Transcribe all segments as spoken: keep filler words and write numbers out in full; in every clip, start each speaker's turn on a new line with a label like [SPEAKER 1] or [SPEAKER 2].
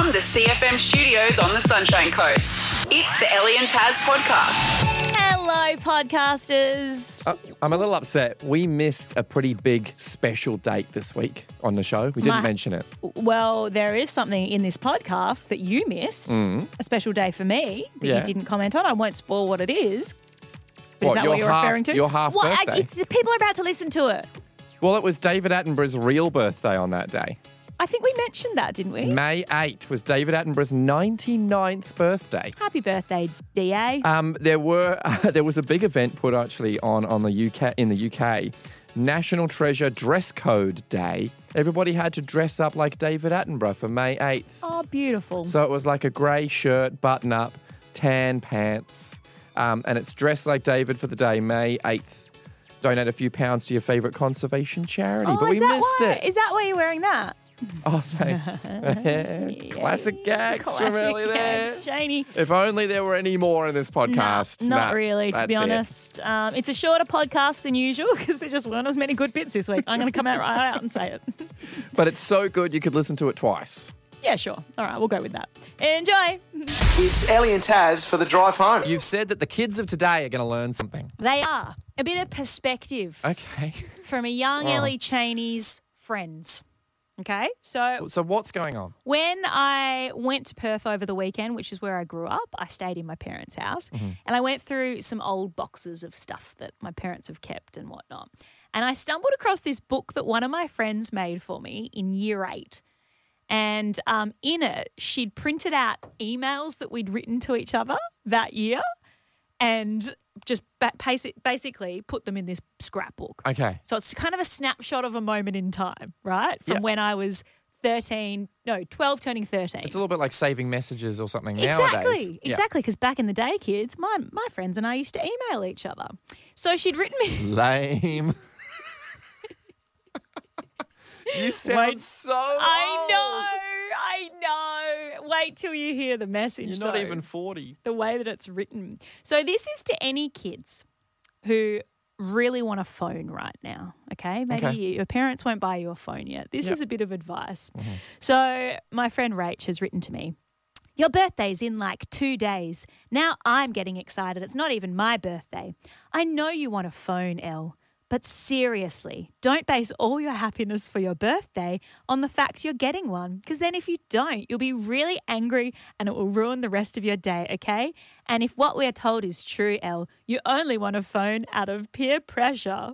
[SPEAKER 1] From the C F M studios on the Sunshine Coast, it's the Ellie and Taz podcast.
[SPEAKER 2] Hello, podcasters.
[SPEAKER 3] Uh, I'm a little upset. We missed a pretty big special date this week on the show. We didn't
[SPEAKER 2] My-
[SPEAKER 3] mention it.
[SPEAKER 2] Well, there is something in this podcast that you missed,
[SPEAKER 3] Mm.
[SPEAKER 2] a special day for me that
[SPEAKER 3] Yeah.
[SPEAKER 2] you didn't comment on. I won't spoil what it is. But
[SPEAKER 3] What,
[SPEAKER 2] is that
[SPEAKER 3] your
[SPEAKER 2] what you're
[SPEAKER 3] half-
[SPEAKER 2] referring to?
[SPEAKER 3] your half
[SPEAKER 2] What? I-
[SPEAKER 3] birthday?
[SPEAKER 2] It's, people are about to listen to it.
[SPEAKER 3] Well, it was David Attenborough's real birthday on that day.
[SPEAKER 2] I think we mentioned that, didn't we?
[SPEAKER 3] May eighth was David Attenborough's ninety-ninth birthday.
[SPEAKER 2] Happy birthday, D A.
[SPEAKER 3] Um, there were uh, there was a big event put actually on on the U K in the U K, National Treasure Dress Code Day. Everybody had to dress up like David Attenborough for May eighth.
[SPEAKER 2] Oh, beautiful.
[SPEAKER 3] So it was like a grey shirt, button up, tan pants, um, and it's dressed like David for the day, May eighth. Donate a few pounds to your favourite conservation charity,
[SPEAKER 2] oh,
[SPEAKER 3] but we
[SPEAKER 2] is that
[SPEAKER 3] missed
[SPEAKER 2] why,
[SPEAKER 3] it.
[SPEAKER 2] Is that why you're wearing that?
[SPEAKER 3] Oh, thanks. Classic gags
[SPEAKER 2] Classic
[SPEAKER 3] from earlier there.
[SPEAKER 2] gags, Janie.
[SPEAKER 3] If only there were any more in this podcast.
[SPEAKER 2] No, not
[SPEAKER 3] Nah,
[SPEAKER 2] really, to
[SPEAKER 3] that's
[SPEAKER 2] be
[SPEAKER 3] it.
[SPEAKER 2] honest. Um, it's a shorter podcast than usual because there just weren't as many good bits this week. I'm going to come out right out and say it.
[SPEAKER 3] But it's so good you could listen to it twice.
[SPEAKER 2] Yeah, sure. All right, we'll go with that. Enjoy.
[SPEAKER 4] It's Ellie and Taz for the drive home.
[SPEAKER 3] You've said that the kids of today are going to learn something.
[SPEAKER 2] They are a bit of perspective
[SPEAKER 3] Okay.
[SPEAKER 2] from a young
[SPEAKER 3] Oh.
[SPEAKER 2] Ellie Cheney's friends. Okay, so
[SPEAKER 3] So what's going on?
[SPEAKER 2] when I went to Perth over the weekend, which is where I grew up, I stayed in my parents' house and I went through some old boxes of stuff that my parents have kept and whatnot. And I stumbled across this book that one of my friends made for me in year eight. And um, in it, she'd printed out emails that we'd written to each other that year and just ba- basi- basically put them in this scrapbook.
[SPEAKER 3] Okay.
[SPEAKER 2] So it's kind of a snapshot of a moment in time, right? From
[SPEAKER 3] Yeah.
[SPEAKER 2] when I was thirteen, no, twelve turning thirteen.
[SPEAKER 3] It's a little bit like saving messages or something
[SPEAKER 2] Exactly,
[SPEAKER 3] nowadays. Yeah.
[SPEAKER 2] exactly. Because back in the day, kids, my, my friends and I used to email each other. So she'd written me...
[SPEAKER 3] Lame. You sound
[SPEAKER 2] Wait,
[SPEAKER 3] so
[SPEAKER 2] I know,
[SPEAKER 3] old.
[SPEAKER 2] I know. Wait till you hear the message.
[SPEAKER 3] You're not
[SPEAKER 2] though.
[SPEAKER 3] even forty.
[SPEAKER 2] The way that it's written. So this is to any kids who really want a phone right now, okay? Maybe
[SPEAKER 3] Okay.
[SPEAKER 2] you, your parents won't buy you a phone yet. This
[SPEAKER 3] Yep.
[SPEAKER 2] is a bit of advice. So my friend Rach has written to me, your birthday's in like two days. Now I'm getting excited. It's not even my birthday. I know you want a phone, Elle. But seriously, don't base all your happiness for your birthday on the fact you're getting one, because then if you don't, you'll be really angry and it will ruin the rest of your day, okay? And if what we are told is true, Elle, you only want a phone out of peer pressure.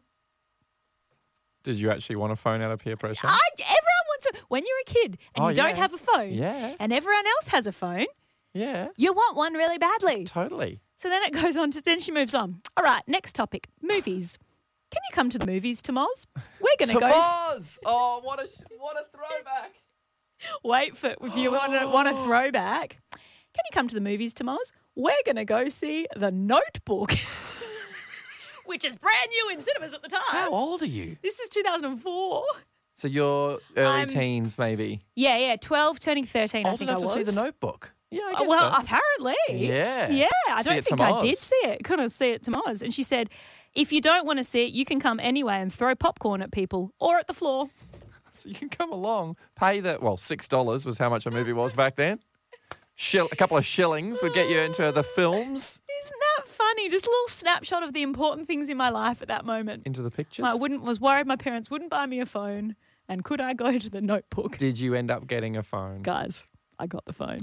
[SPEAKER 3] Did you actually want a phone out of peer pressure?
[SPEAKER 2] I, everyone wants a, when you're a kid and
[SPEAKER 3] Oh,
[SPEAKER 2] you don't
[SPEAKER 3] yeah.
[SPEAKER 2] have a phone
[SPEAKER 3] Yeah.
[SPEAKER 2] and everyone else has a phone,
[SPEAKER 3] Yeah,
[SPEAKER 2] you want one really badly.
[SPEAKER 3] totally.
[SPEAKER 2] So then it goes on to, then she moves on. All right, next topic, movies. Can you come to the movies, Tomoz? We're going to go.
[SPEAKER 3] Tomoz! Oh, what a what a throwback!
[SPEAKER 2] Wait for if you want to want a throwback. Can you come to the movies, Tomoz? We're going to go see The Notebook, which is brand new in cinemas at the time.
[SPEAKER 3] How old are you?
[SPEAKER 2] This is two thousand four.
[SPEAKER 3] So you're early
[SPEAKER 2] I'm-
[SPEAKER 3] teens, maybe.
[SPEAKER 2] Yeah, yeah, twelve turning thirteen. I
[SPEAKER 3] Old
[SPEAKER 2] think I
[SPEAKER 3] enough
[SPEAKER 2] was.
[SPEAKER 3] to see The Notebook. Yeah, I
[SPEAKER 2] Oh,
[SPEAKER 3] guess
[SPEAKER 2] well,
[SPEAKER 3] so.
[SPEAKER 2] apparently.
[SPEAKER 3] Yeah.
[SPEAKER 2] Yeah, I
[SPEAKER 3] See
[SPEAKER 2] don't
[SPEAKER 3] it
[SPEAKER 2] think
[SPEAKER 3] to
[SPEAKER 2] I
[SPEAKER 3] Moz.
[SPEAKER 2] did see it. Couldn't see it to Moz. And she said, if you don't want to see it, you can come anyway and throw popcorn at people or at the floor.
[SPEAKER 3] So you can come along, pay the, well, six dollars was how much a movie was back then. Shill, a couple of shillings would get you into the films,
[SPEAKER 2] Isn't that funny? Just a little snapshot of the important things in my life at that moment.
[SPEAKER 3] into the pictures.
[SPEAKER 2] I wouldn't was worried my parents wouldn't buy me a phone, and could I go to the Notebook?
[SPEAKER 3] Did you end up getting a phone?
[SPEAKER 2] Guys, I got the phone.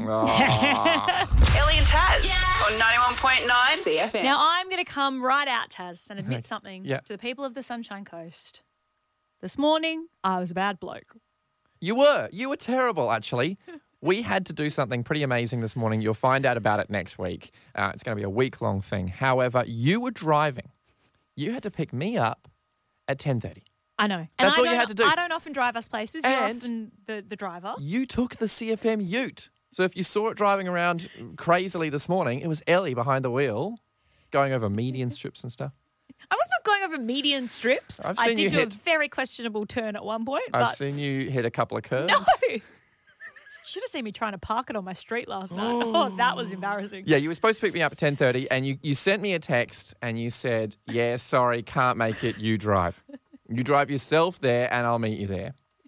[SPEAKER 3] Oh.
[SPEAKER 1] Ellie and Taz on ninety-one point nine C F M.
[SPEAKER 2] Now I'm going to come right out, Taz, and admit something
[SPEAKER 3] Yeah.
[SPEAKER 2] to the people of the Sunshine Coast. This morning, I was a bad bloke.
[SPEAKER 3] You were. You were terrible, actually. We had to do something pretty amazing this morning. You'll find out about it next week. Uh, it's going to be a week-long thing. However, you were driving. You had to pick me up at ten thirty.
[SPEAKER 2] I know. And
[SPEAKER 3] That's
[SPEAKER 2] I
[SPEAKER 3] all you
[SPEAKER 2] don't-
[SPEAKER 3] had to do.
[SPEAKER 2] I don't often drive us places. You're
[SPEAKER 3] And-
[SPEAKER 2] often the, the driver.
[SPEAKER 3] You took the C F M Ute. So if you saw it driving around crazily this morning, it was Ellie behind the wheel going over median strips and stuff.
[SPEAKER 2] I was not going over median strips.
[SPEAKER 3] I've
[SPEAKER 2] I
[SPEAKER 3] seen
[SPEAKER 2] did
[SPEAKER 3] you
[SPEAKER 2] do
[SPEAKER 3] hit-
[SPEAKER 2] a very questionable turn at one point.
[SPEAKER 3] I've
[SPEAKER 2] but
[SPEAKER 3] seen you hit a couple of curves.
[SPEAKER 2] No. Should have seen me trying to park it on my street last night. Oh, that was embarrassing.
[SPEAKER 3] Yeah, you were supposed to pick me up at ten thirty and you, you sent me a text and you said, yeah, sorry, can't make it, you drive. You drive yourself there and I'll meet you there.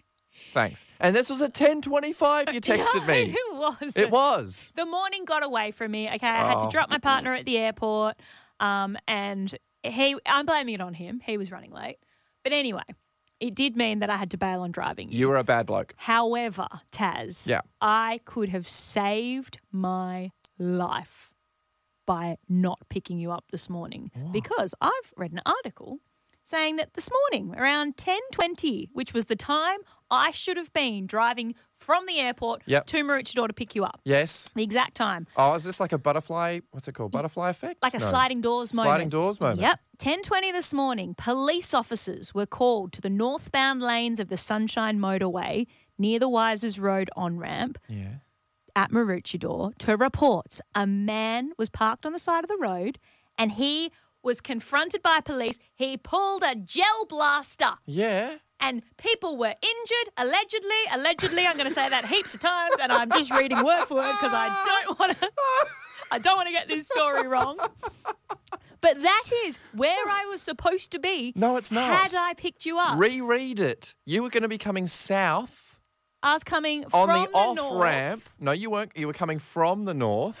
[SPEAKER 3] Thanks. And this was at ten twenty-five you texted me.
[SPEAKER 2] It was.
[SPEAKER 3] It was.
[SPEAKER 2] The morning got away from me. Okay, I had to
[SPEAKER 3] Oh.
[SPEAKER 2] drop my partner at the airport, um, and he. I'm blaming it on him. He was running late. But anyway, it did mean that I had to bail on driving.
[SPEAKER 3] You were a bad bloke.
[SPEAKER 2] However, Taz,
[SPEAKER 3] Yeah.
[SPEAKER 2] I could have saved my life by not picking you up this morning because I've read an article saying that this morning around ten twenty, which was the time I should have been driving from the airport
[SPEAKER 3] Yep.
[SPEAKER 2] to Maroochydore to pick you up.
[SPEAKER 3] Yes.
[SPEAKER 2] The exact time.
[SPEAKER 3] Oh, is this like a butterfly? What's it called? Butterfly effect?
[SPEAKER 2] Like a
[SPEAKER 3] No.
[SPEAKER 2] sliding doors moment.
[SPEAKER 3] Sliding doors moment.
[SPEAKER 2] Yep. ten twenty this morning, police officers were called to the northbound lanes of the Sunshine Motorway near the Wisers Road on-ramp
[SPEAKER 3] Yeah.
[SPEAKER 2] at Maroochydore to reports a man was parked on the side of the road and he was confronted by police. He pulled a gel blaster
[SPEAKER 3] Yeah.
[SPEAKER 2] and people were injured, allegedly. Allegedly, I'm going to say that heaps of times and I'm just reading word for word because I don't want to I don't want to get this story wrong. But that is where I was supposed to be.
[SPEAKER 3] No, it's not.
[SPEAKER 2] Had I picked you up.
[SPEAKER 3] Reread it. You were going to be coming south
[SPEAKER 2] I was coming
[SPEAKER 3] on
[SPEAKER 2] from
[SPEAKER 3] the off
[SPEAKER 2] north.
[SPEAKER 3] ramp. No, you weren't. You were coming from the north.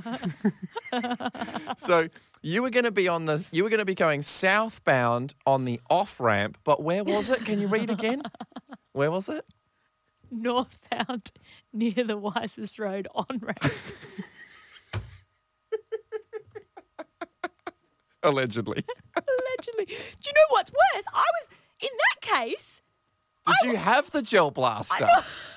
[SPEAKER 3] So you were going to be on the. You were going to be going southbound on the off ramp. But where was it? Can you read again? Where was it?
[SPEAKER 2] Northbound near the Wisest Road on-ramp.
[SPEAKER 3] Allegedly.
[SPEAKER 2] Allegedly. Do you know what's worse? I was, in that case,
[SPEAKER 3] Did you have the gel blaster?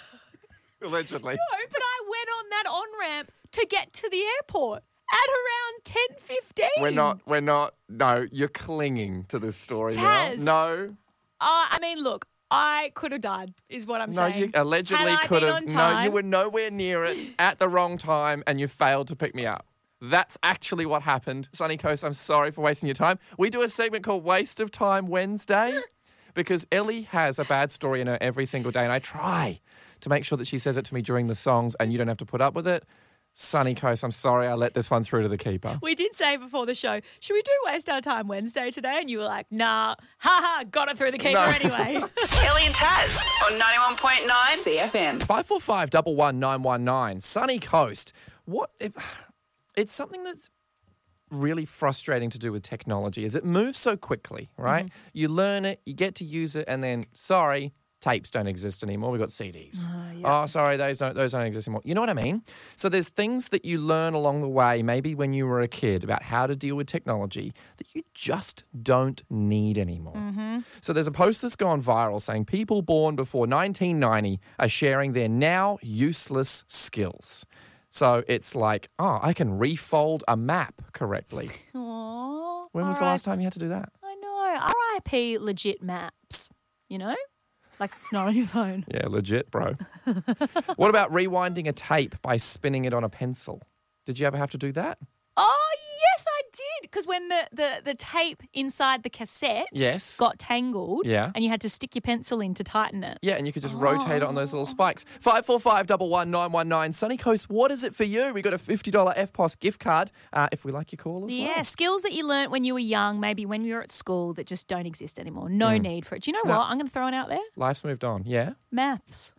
[SPEAKER 3] Allegedly.
[SPEAKER 2] no, but I went on that on-ramp to get to the airport at around ten fifteen.
[SPEAKER 3] We're not. We're not. No, you're clinging to this story
[SPEAKER 2] Taz.
[SPEAKER 3] now. No.
[SPEAKER 2] Uh, I mean, look, I could have died, is what I'm
[SPEAKER 3] No,
[SPEAKER 2] saying.
[SPEAKER 3] you allegedly
[SPEAKER 2] Had I
[SPEAKER 3] could
[SPEAKER 2] been
[SPEAKER 3] have.
[SPEAKER 2] on
[SPEAKER 3] No,
[SPEAKER 2] time,
[SPEAKER 3] you were nowhere near it at the wrong time, and you failed to pick me up. That's actually what happened. Sunny Coast, I'm sorry for wasting your time. We do a segment called Waste of Time Wednesday because Ellie has a bad story in her every single day, and I try to make sure that she says it to me during the songs, and you don't have to put up with it. Sunny Coast, I'm sorry I let this one through to the keeper.
[SPEAKER 2] We did say before the show, should we do Waste Our Time Wednesday today? And you were like, nah, haha, got it through the keeper
[SPEAKER 3] No.
[SPEAKER 2] anyway.
[SPEAKER 1] Ellie and Taz on ninety-one point nine C F M.
[SPEAKER 3] five four five, one one nine one nine. Sunny Coast. What if it's something that's really frustrating to do with technology is it moves so quickly, right?
[SPEAKER 2] Mm-hmm.
[SPEAKER 3] You learn it, you get to use it, and then sorry, tapes don't exist anymore. We've got C Ds. Oh, sorry, those don't those don't exist anymore. You know what I mean? So there's things that you learn along the way, maybe when you were a kid, about how to deal with technology that you just don't need anymore.
[SPEAKER 2] Mm-hmm.
[SPEAKER 3] So there's a post that's gone viral saying people born before nineteen ninety are sharing their now useless skills. So it's like, oh, I can refold a map correctly.
[SPEAKER 2] Aww,
[SPEAKER 3] When was the last time you had to do that?
[SPEAKER 2] I know. R I P legit maps, you know? Like it's not on your phone.
[SPEAKER 3] Yeah, legit, bro. What about rewinding a tape by spinning it on a pencil? Did you ever have to do that?
[SPEAKER 2] Oh, yes, I did. Because when the, the, the tape inside the cassette
[SPEAKER 3] Yes.
[SPEAKER 2] got tangled
[SPEAKER 3] Yeah.
[SPEAKER 2] and you had to stick your pencil in to tighten it.
[SPEAKER 3] Yeah, and you could just rotate it on those little spikes. five four five, one one nine one nine. Sunny Coast, what is it for you? We got a fifty dollars F P O S gift card uh, if we like your call as
[SPEAKER 2] Yeah,
[SPEAKER 3] well.
[SPEAKER 2] skills that you learnt when you were young, maybe when you were at school that just don't exist anymore. No need for it. Do you know
[SPEAKER 3] No.
[SPEAKER 2] what? I'm going to throw it out there.
[SPEAKER 3] Life's moved on, yeah?
[SPEAKER 2] Maths.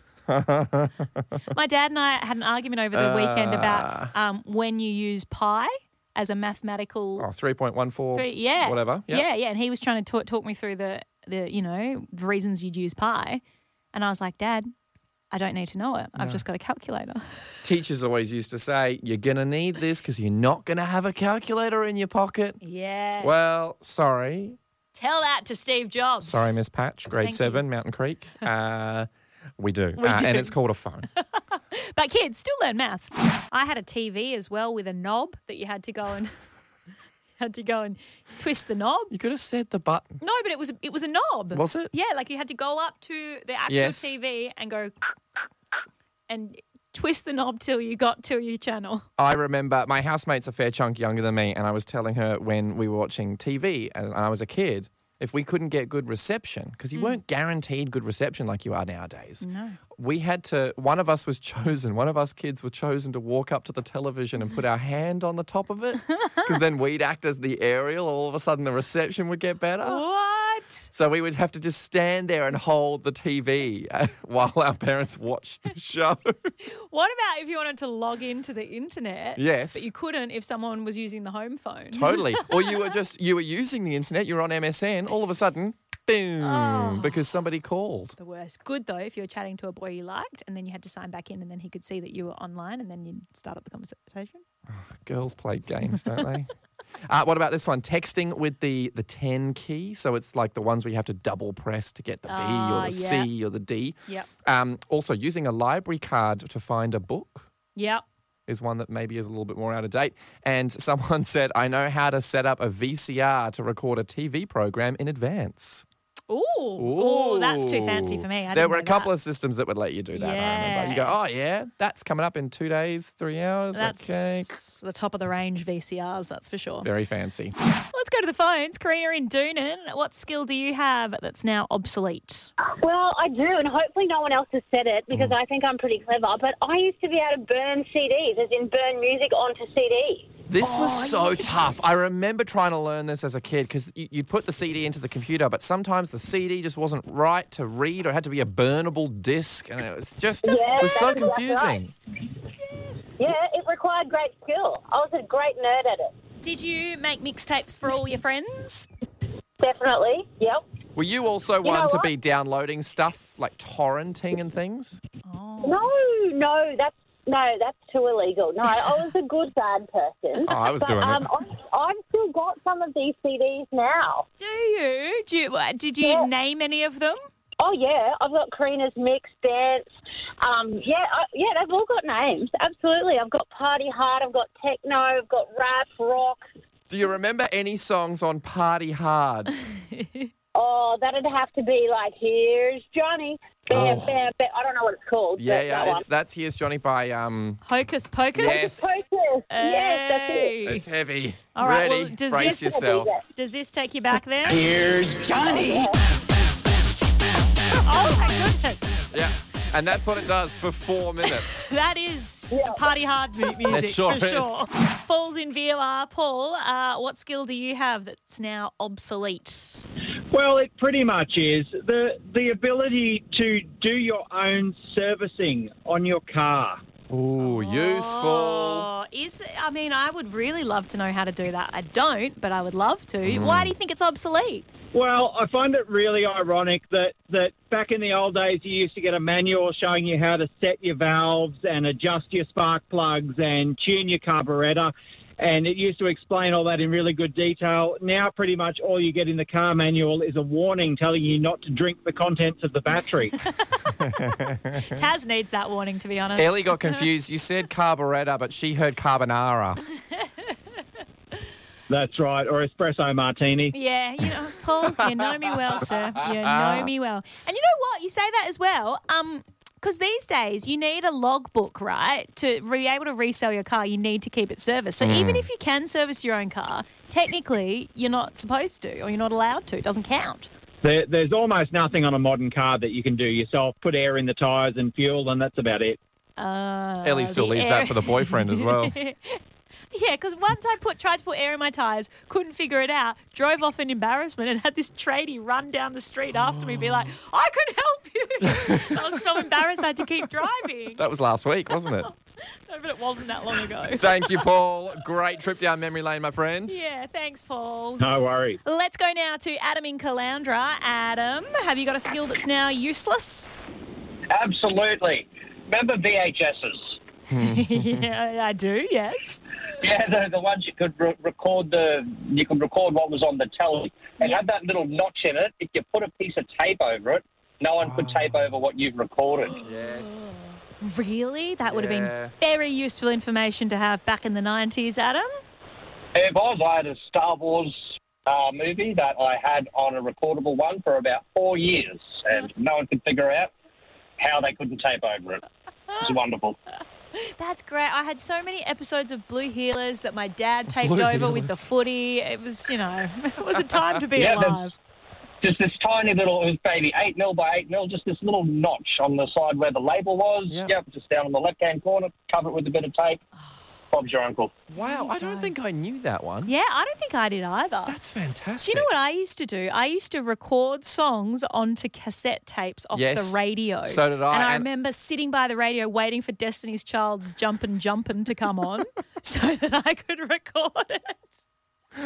[SPEAKER 2] My dad and I had an argument over the weekend about um, when you use pi as a mathematical.
[SPEAKER 3] Oh, three point one four,
[SPEAKER 2] three- yeah,
[SPEAKER 3] whatever. Yep.
[SPEAKER 2] Yeah, yeah. And he was trying to talk, talk me through the, the, you know, the reasons you'd use pi. And I was like, Dad, I don't need to know it. I've just got a calculator.
[SPEAKER 3] Teachers always used to say, you're going to need this because you're not going to have a calculator in your pocket.
[SPEAKER 2] Yeah.
[SPEAKER 3] Well, sorry.
[SPEAKER 2] Tell that to Steve Jobs.
[SPEAKER 3] Sorry, Miss Patch, grade
[SPEAKER 2] Thank
[SPEAKER 3] seven, Mountain Creek. Uh, we do.
[SPEAKER 2] We
[SPEAKER 3] uh,
[SPEAKER 2] do.
[SPEAKER 3] And it's called a phone.
[SPEAKER 2] But kids still learn maths. I had a T V as well with a knob that you had to go and had to go and twist the knob.
[SPEAKER 3] You could have said the button.
[SPEAKER 2] No, but it was it was a knob.
[SPEAKER 3] Was it?
[SPEAKER 2] Yeah, like you had to go up to the actual
[SPEAKER 3] Yes.
[SPEAKER 2] T V and go and twist the knob till you got to your channel.
[SPEAKER 3] I remember my housemate's a fair chunk younger than me, and I was telling her when we were watching T V and I was a kid, if we couldn't get good reception, because you weren't guaranteed good reception like you are nowadays.
[SPEAKER 2] No.
[SPEAKER 3] We had to, one of us was chosen, one of us kids were chosen to walk up to the television and put our hand on the top of it, because then we'd act as the aerial. All of a sudden the reception would get better.
[SPEAKER 2] What?
[SPEAKER 3] So we would have to just stand there and hold the T V uh, while our parents watched the show.
[SPEAKER 2] What about if you wanted to log into the internet?
[SPEAKER 3] Yes.
[SPEAKER 2] But you couldn't if someone was using the home phone.
[SPEAKER 3] Totally. Or you were just, you were using the internet, you were on M S N, all of a sudden, boom,
[SPEAKER 2] Oh.
[SPEAKER 3] because somebody called.
[SPEAKER 2] The worst. Good though if you were chatting to a boy you liked and then you had to sign back in and then he could see that you were online and then you'd start up the conversation.
[SPEAKER 3] Girls play games, don't they? Uh, what about this one? Texting with the, the ten key. So it's like the ones where you have to double press to get the B
[SPEAKER 2] Ah,
[SPEAKER 3] or the
[SPEAKER 2] yeah.
[SPEAKER 3] C or the D.
[SPEAKER 2] Yep.
[SPEAKER 3] Um, also, using a library card to find a book
[SPEAKER 2] Yep.
[SPEAKER 3] is one that maybe is a little bit more out of date. And someone said, I know how to set up a V C R to record a T V program in advance.
[SPEAKER 2] Ooh. Ooh, that's too fancy for me. I
[SPEAKER 3] there
[SPEAKER 2] didn't
[SPEAKER 3] were a
[SPEAKER 2] know
[SPEAKER 3] couple
[SPEAKER 2] that.
[SPEAKER 3] of systems that would let you do that, I remember. You
[SPEAKER 2] Yeah.
[SPEAKER 3] go, oh, yeah, that's coming up in two days, three hours.
[SPEAKER 2] That's
[SPEAKER 3] Okay.
[SPEAKER 2] the top of the range V C Rs, that's for sure.
[SPEAKER 3] Very fancy.
[SPEAKER 2] Let's go to the phones. Karina in Doonan, what skill do you have that's now obsolete?
[SPEAKER 5] Well, I do, and hopefully no one else has said it because I think I'm pretty clever. But I used to be able to burn C Ds, as in burn music onto C Ds.
[SPEAKER 3] This was
[SPEAKER 2] Oh,
[SPEAKER 3] so
[SPEAKER 2] yes.
[SPEAKER 3] tough. I remember trying to learn this as a kid because you, you'd put the C D into the computer, but sometimes the C D just wasn't right to read or it had to be a burnable disc, and it was just
[SPEAKER 5] Yeah,
[SPEAKER 3] it was so
[SPEAKER 5] that's
[SPEAKER 3] confusing.
[SPEAKER 5] right. Yeah, it required great skill. I was a great nerd at it.
[SPEAKER 2] Did you make mixtapes for all your friends?
[SPEAKER 5] Definitely, yep.
[SPEAKER 3] Were you also
[SPEAKER 5] know
[SPEAKER 3] one to
[SPEAKER 5] what?
[SPEAKER 3] be downloading stuff like torrenting and things?
[SPEAKER 5] No, no, that's no, that's too illegal. No, I was a good bad person.
[SPEAKER 3] Oh, I was
[SPEAKER 5] but,
[SPEAKER 3] doing it.
[SPEAKER 5] um, I've, I've still got some of these C Ds now.
[SPEAKER 2] Do you? Do you uh, did you
[SPEAKER 5] Yeah.
[SPEAKER 2] name any of them?
[SPEAKER 5] Oh yeah, I've got Karina's Mix Dance. Um, yeah, I, yeah, they've all got names. Absolutely, I've got Party Hard, I've got Techno, I've got Rap, Rock.
[SPEAKER 3] Do you remember any songs on Party Hard?
[SPEAKER 5] Oh, that'd have to be like Here's Johnny. Bam,
[SPEAKER 3] Oh.
[SPEAKER 5] bam, bam. I don't know what it's called.
[SPEAKER 3] Yeah,
[SPEAKER 5] but
[SPEAKER 3] yeah,
[SPEAKER 5] that
[SPEAKER 3] it's that's Here's Johnny by um.
[SPEAKER 2] Hocus Pocus?
[SPEAKER 3] Yes.
[SPEAKER 5] one. Focus. Yes, that's it.
[SPEAKER 2] Hey.
[SPEAKER 3] It's heavy.
[SPEAKER 2] All right,
[SPEAKER 3] Ready?
[SPEAKER 2] well, does
[SPEAKER 3] Brace
[SPEAKER 2] this-
[SPEAKER 3] yourself.
[SPEAKER 2] Does this take you back there?
[SPEAKER 4] Here's Johnny.
[SPEAKER 2] Oh my goodness.
[SPEAKER 3] Yeah, and that's what it does for four minutes.
[SPEAKER 2] That is
[SPEAKER 5] Yeah.
[SPEAKER 2] party hard mu- music
[SPEAKER 3] sure
[SPEAKER 2] for
[SPEAKER 3] is.
[SPEAKER 2] sure. Paul's in V O R. Paul, uh, what skill do you have that's now obsolete?
[SPEAKER 6] Well, it pretty much is. The the ability to do your own servicing on your car.
[SPEAKER 3] Ooh, useful.
[SPEAKER 2] Oh, is I mean, I would really love to know how to do that. I don't, but I would love to. Why do you think it's obsolete?
[SPEAKER 6] Well, I find it really ironic that, that back in the old days you used to get a manual showing you how to set your valves and adjust your spark plugs and tune your carburetor, and it used to explain all that in really good detail. Now pretty much all you get in the car manual is a warning telling you not to drink the contents of the battery.
[SPEAKER 2] Taz needs that warning, to be honest.
[SPEAKER 3] Ellie got confused. You said carburettor, but she heard carbonara.
[SPEAKER 6] That's right, or espresso martini.
[SPEAKER 2] Yeah, you know, Paul, you know me well, sir. You know me well. And you know what? You say that as well. Um, because these days you need a logbook, right? To be able to resell your car, you need to keep it serviced. So even if you can service your own car, technically you're not supposed to or you're not allowed to. It doesn't count.
[SPEAKER 6] There, there's almost nothing on a modern car that you can do yourself. Put air in the tyres and fuel, and that's about it.
[SPEAKER 2] Uh,
[SPEAKER 3] Ellie still
[SPEAKER 2] the
[SPEAKER 3] leaves
[SPEAKER 2] air-
[SPEAKER 3] that for the boyfriend as well.
[SPEAKER 2] Yeah, because once I put tried to put air in my tyres, couldn't figure it out, drove off in embarrassment and had this tradie run down the street after me, be like, I could help you. I was so embarrassed I had to keep driving.
[SPEAKER 3] That was last week, wasn't it?
[SPEAKER 2] No, but it wasn't that long ago.
[SPEAKER 3] Thank you, Paul. Great trip down memory lane, my friend.
[SPEAKER 2] Yeah, thanks, Paul.
[SPEAKER 6] No worries.
[SPEAKER 2] Let's go now to Adam in Caloundra. Adam, have you got a skill that's now useless?
[SPEAKER 7] Absolutely. Remember V H S's?
[SPEAKER 2] Yeah, I do, yes.
[SPEAKER 7] Yeah, the, the ones you could re- record the you could record what was on the telly. It
[SPEAKER 2] Yep.
[SPEAKER 7] had that little notch in it. If you put a piece of tape over it, no one could tape over what you've recorded.
[SPEAKER 3] Yes.
[SPEAKER 2] Really? That would have
[SPEAKER 3] Yeah.
[SPEAKER 2] been very useful information to have back in the nineties, Adam.
[SPEAKER 7] It was. I had a Star Wars uh, movie that I had on a recordable one for about four years, and no one could figure out how they couldn't tape over it. It was wonderful.
[SPEAKER 2] That's great. I had so many episodes of Blue Healers that my dad taped
[SPEAKER 3] Blue
[SPEAKER 2] over with the
[SPEAKER 3] Healers.
[SPEAKER 2] footy. It was, you know, it was a time to be
[SPEAKER 7] Yeah, that's-
[SPEAKER 2] alive.
[SPEAKER 7] Just this tiny little, it was maybe eight mil by eight mil, just this little notch on the side where the label was.
[SPEAKER 3] Yep.
[SPEAKER 7] Yep, just down on the left-hand corner, cover it with a bit of tape. Bob's your uncle.
[SPEAKER 3] Wow, I don't think I knew that one.
[SPEAKER 2] Yeah, I don't think I did either.
[SPEAKER 3] That's
[SPEAKER 2] Do
[SPEAKER 3] fantastic.
[SPEAKER 2] you know what I used to do? I used to record songs onto cassette tapes off
[SPEAKER 3] Yes,
[SPEAKER 2] the radio.
[SPEAKER 3] so did I,
[SPEAKER 2] And I
[SPEAKER 3] and-
[SPEAKER 2] remember sitting by the radio waiting for Destiny's Child's Jumpin' Jumpin' to come on so that I could record it for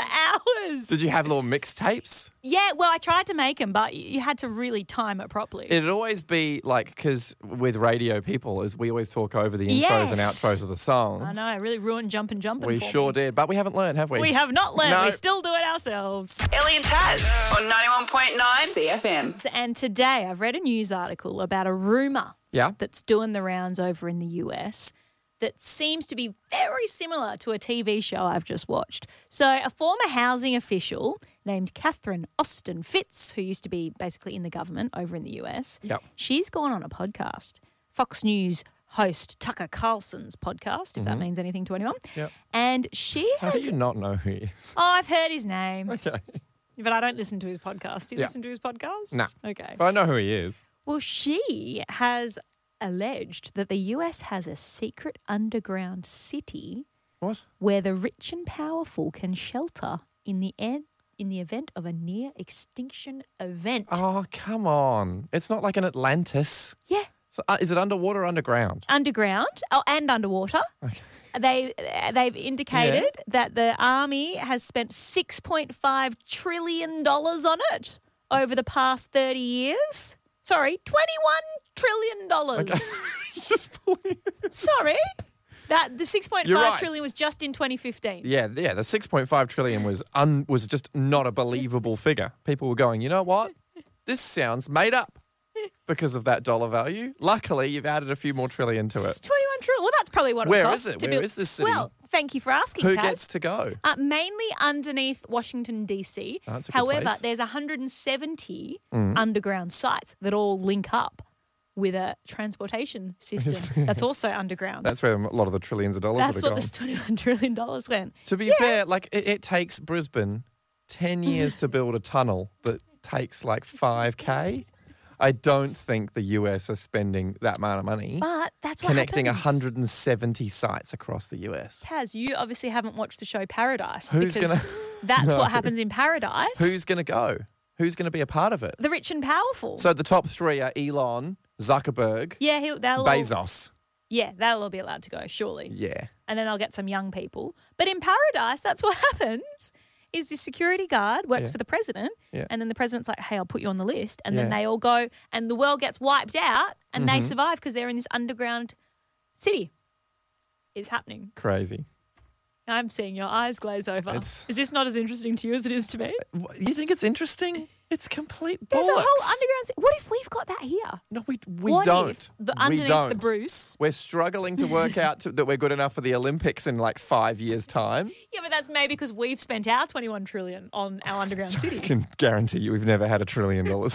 [SPEAKER 2] hours.
[SPEAKER 3] Did you have little mixtapes?
[SPEAKER 2] Yeah, well, I tried to make them, but you had to really time it properly.
[SPEAKER 3] It'd always be like, because with radio people, as we always talk over the intros
[SPEAKER 2] Yes.
[SPEAKER 3] and outros of the songs.
[SPEAKER 2] I know, I really ruined Jumpin' Jumpin'
[SPEAKER 3] We
[SPEAKER 2] for
[SPEAKER 3] sure
[SPEAKER 2] me.
[SPEAKER 3] did, but we haven't learned, have we?
[SPEAKER 2] We have not learned.
[SPEAKER 3] No.
[SPEAKER 2] We still do it ourselves.
[SPEAKER 1] Ellie and Taz on ninety-one point nine C F M.
[SPEAKER 2] And today I've read a news article about a rumour
[SPEAKER 3] Yeah.
[SPEAKER 2] that's doing the rounds over in the U S that seems to be very similar to a T V show I've just watched. So a former housing official named Catherine Austin Fitz, who used to be basically in the government over in the U S,
[SPEAKER 3] Yep.
[SPEAKER 2] she's gone on a podcast, Fox News host Tucker Carlson's podcast, if that means anything to anyone.
[SPEAKER 3] Yep.
[SPEAKER 2] And she
[SPEAKER 3] How do
[SPEAKER 2] has...
[SPEAKER 3] you not know who he is?
[SPEAKER 2] Oh, I've heard his name.
[SPEAKER 3] Okay.
[SPEAKER 2] But I don't listen to his podcast. Do you
[SPEAKER 3] Yeah.
[SPEAKER 2] listen to his podcast?
[SPEAKER 3] No.
[SPEAKER 2] Okay.
[SPEAKER 3] But I know who he is.
[SPEAKER 2] Well, she has alleged that the U S has a secret underground city
[SPEAKER 3] What?
[SPEAKER 2] where the rich and powerful can shelter in the en- in the event of a near extinction event.
[SPEAKER 3] Oh, come on. It's not like an Atlantis.
[SPEAKER 2] Yeah,
[SPEAKER 3] So, uh, is it underwater or underground?
[SPEAKER 2] underground oh, and underwater.
[SPEAKER 3] Okay.
[SPEAKER 2] They they've indicated that the army has spent six point five trillion dollars on it over the past thirty years. Sorry, twenty-one trillion dollars.
[SPEAKER 3] It's just pulling.
[SPEAKER 2] Sorry. That the six point
[SPEAKER 3] You're
[SPEAKER 2] five
[SPEAKER 3] right.
[SPEAKER 2] trillion was just in twenty fifteen.
[SPEAKER 3] Yeah, yeah. The six point five trillion was un, was just not a believable figure. People were going, you know what? This sounds made up because of that dollar value. Luckily, you've added a few more trillion to
[SPEAKER 2] It's
[SPEAKER 3] it.
[SPEAKER 2] twenty-one trillion. Well, that's probably what
[SPEAKER 3] Where
[SPEAKER 2] it
[SPEAKER 3] is
[SPEAKER 2] costs.
[SPEAKER 3] it?
[SPEAKER 2] to
[SPEAKER 3] Where
[SPEAKER 2] build-
[SPEAKER 3] is this city?
[SPEAKER 2] Well, thank you for asking,
[SPEAKER 3] Who
[SPEAKER 2] Taz.
[SPEAKER 3] gets to go?
[SPEAKER 2] Uh, mainly underneath Washington, D C.
[SPEAKER 3] Oh, that's a good
[SPEAKER 2] However,
[SPEAKER 3] place.
[SPEAKER 2] there's one hundred seventy
[SPEAKER 3] Mm.
[SPEAKER 2] underground sites that all link up with a transportation system that's also underground.
[SPEAKER 3] That's where a lot of the trillions of dollars
[SPEAKER 2] That's
[SPEAKER 3] would
[SPEAKER 2] what
[SPEAKER 3] have
[SPEAKER 2] this
[SPEAKER 3] gone.
[SPEAKER 2] twenty-one trillion dollars went.
[SPEAKER 3] To be fair, like it, it takes Brisbane ten years to build a tunnel that takes like five K. I don't think the U S are spending that amount of money
[SPEAKER 2] But that's what
[SPEAKER 3] connecting
[SPEAKER 2] happens.
[SPEAKER 3] one hundred seventy sites across the U S.
[SPEAKER 2] Taz, you obviously haven't watched the show Paradise
[SPEAKER 3] Who's
[SPEAKER 2] because
[SPEAKER 3] gonna-
[SPEAKER 2] that's
[SPEAKER 3] No.
[SPEAKER 2] what happens in Paradise.
[SPEAKER 3] Who's going to go? Who's going to be a part of it?
[SPEAKER 2] the rich and powerful?
[SPEAKER 3] So the top three are Elon, Zuckerberg,
[SPEAKER 2] yeah, he'll, they'll all,
[SPEAKER 3] Bezos.
[SPEAKER 2] yeah, they'll all be allowed to go, surely.
[SPEAKER 3] Yeah.
[SPEAKER 2] And then I'll get some young people. But in Paradise, that's what happens. Is the security guard works
[SPEAKER 3] Yeah.
[SPEAKER 2] for the president,
[SPEAKER 3] Yeah.
[SPEAKER 2] and then the president's like, "Hey, I'll put you on the list," and then
[SPEAKER 3] Yeah.
[SPEAKER 2] they all go, and the world gets wiped out, and they
[SPEAKER 3] Mhm.
[SPEAKER 2] survive because they're in this underground city. It's happening.
[SPEAKER 3] Crazy.
[SPEAKER 2] I'm seeing your eyes glaze over.
[SPEAKER 3] It's-
[SPEAKER 2] Is this not as interesting to you as it is to me?
[SPEAKER 3] Wh- You think it's interesting? It's complete bollocks.
[SPEAKER 2] There's a whole underground city. What if we've got that here?
[SPEAKER 3] No, we we
[SPEAKER 2] what
[SPEAKER 3] don't.
[SPEAKER 2] if the,
[SPEAKER 3] we
[SPEAKER 2] underneath
[SPEAKER 3] don't.
[SPEAKER 2] the Bruce?
[SPEAKER 3] We're struggling to work out to, that we're good enough for the Olympics in like five years' time.
[SPEAKER 2] Yeah, but that's maybe because we've spent our twenty-one trillion on our underground
[SPEAKER 3] I
[SPEAKER 2] city.
[SPEAKER 3] can guarantee you we've never had a trillion dollars.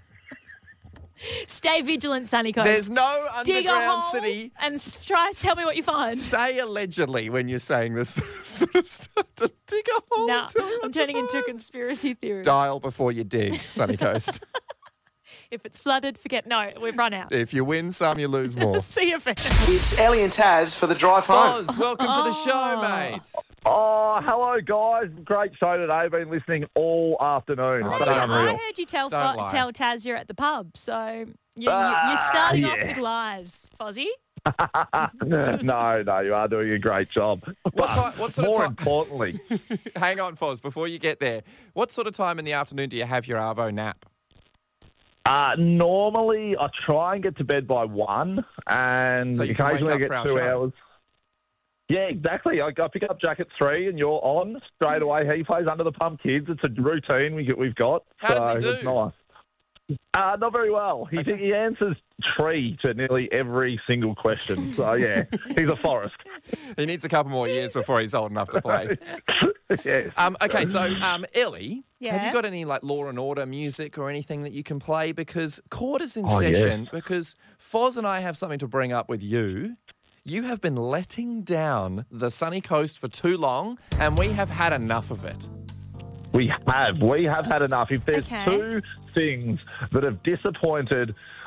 [SPEAKER 2] Stay vigilant, Sunny Coast.
[SPEAKER 3] There's no
[SPEAKER 2] Dig a
[SPEAKER 3] underground
[SPEAKER 2] hole
[SPEAKER 3] city.
[SPEAKER 2] and s- try tell me what you find.
[SPEAKER 3] Say allegedly when you're saying this sort of stuff. To dig a hole.
[SPEAKER 2] No,
[SPEAKER 3] and tell me
[SPEAKER 2] I'm
[SPEAKER 3] what you
[SPEAKER 2] turning into a
[SPEAKER 3] find.
[SPEAKER 2] conspiracy theorist.
[SPEAKER 3] Dial before you dig, Sunny Coast.
[SPEAKER 2] If it's flooded, forget. No, we've run out.
[SPEAKER 3] If you win some, you lose more.
[SPEAKER 2] See you, friend.
[SPEAKER 4] It's Ellie and Taz for the drive home.
[SPEAKER 3] Foz, welcome to the show,
[SPEAKER 2] Oh.
[SPEAKER 3] mate.
[SPEAKER 8] Oh, hello, guys. Great show today. I've been listening all afternoon.
[SPEAKER 3] Oh,
[SPEAKER 8] It's
[SPEAKER 3] don't
[SPEAKER 8] been
[SPEAKER 3] lie.
[SPEAKER 2] I
[SPEAKER 8] unreal.
[SPEAKER 2] heard you tell
[SPEAKER 3] Don't
[SPEAKER 2] Fo-
[SPEAKER 3] lie.
[SPEAKER 2] tell Taz you're at the pub, so you, you,
[SPEAKER 8] Ah,
[SPEAKER 2] you're starting off
[SPEAKER 8] yeah.
[SPEAKER 2] with lies, Fozzie.
[SPEAKER 8] no, no, you are doing a great job.
[SPEAKER 3] What,
[SPEAKER 8] But
[SPEAKER 3] ti- what sort
[SPEAKER 8] more
[SPEAKER 3] of time?
[SPEAKER 8] importantly,
[SPEAKER 3] Hang on, Foz, before you get there. What sort of time in the afternoon do you have your Arvo nap?
[SPEAKER 8] uh, normally I try and get to bed by one, and
[SPEAKER 3] So you can wake
[SPEAKER 8] occasionally I
[SPEAKER 3] up
[SPEAKER 8] get
[SPEAKER 3] for our
[SPEAKER 8] two
[SPEAKER 3] show.
[SPEAKER 8] hours. Yeah, exactly. I, I pick up Jack at three, and you're on straight away. He plays Under the Pump Kids. It's a routine we get, we've got.
[SPEAKER 3] How does he
[SPEAKER 8] so
[SPEAKER 3] do?
[SPEAKER 8] It's nice. Uh, not very well. He,
[SPEAKER 3] Okay.
[SPEAKER 8] he answers tree to nearly every single question. So, yeah, he's a forest.
[SPEAKER 3] He needs a couple more years before he's old enough to play.
[SPEAKER 8] yes.
[SPEAKER 3] Um, okay, so um, Ellie, have
[SPEAKER 2] Yeah?
[SPEAKER 3] you got any like Law and Order music or anything that you can play? Because court is in
[SPEAKER 8] Oh, yes.
[SPEAKER 3] session. Because Foz and I have something to bring up with you. You have been letting down the sunny coast for too long, and we have had enough of it.
[SPEAKER 8] We have. We have had enough. If there's
[SPEAKER 2] Okay.
[SPEAKER 8] two things that have disappointed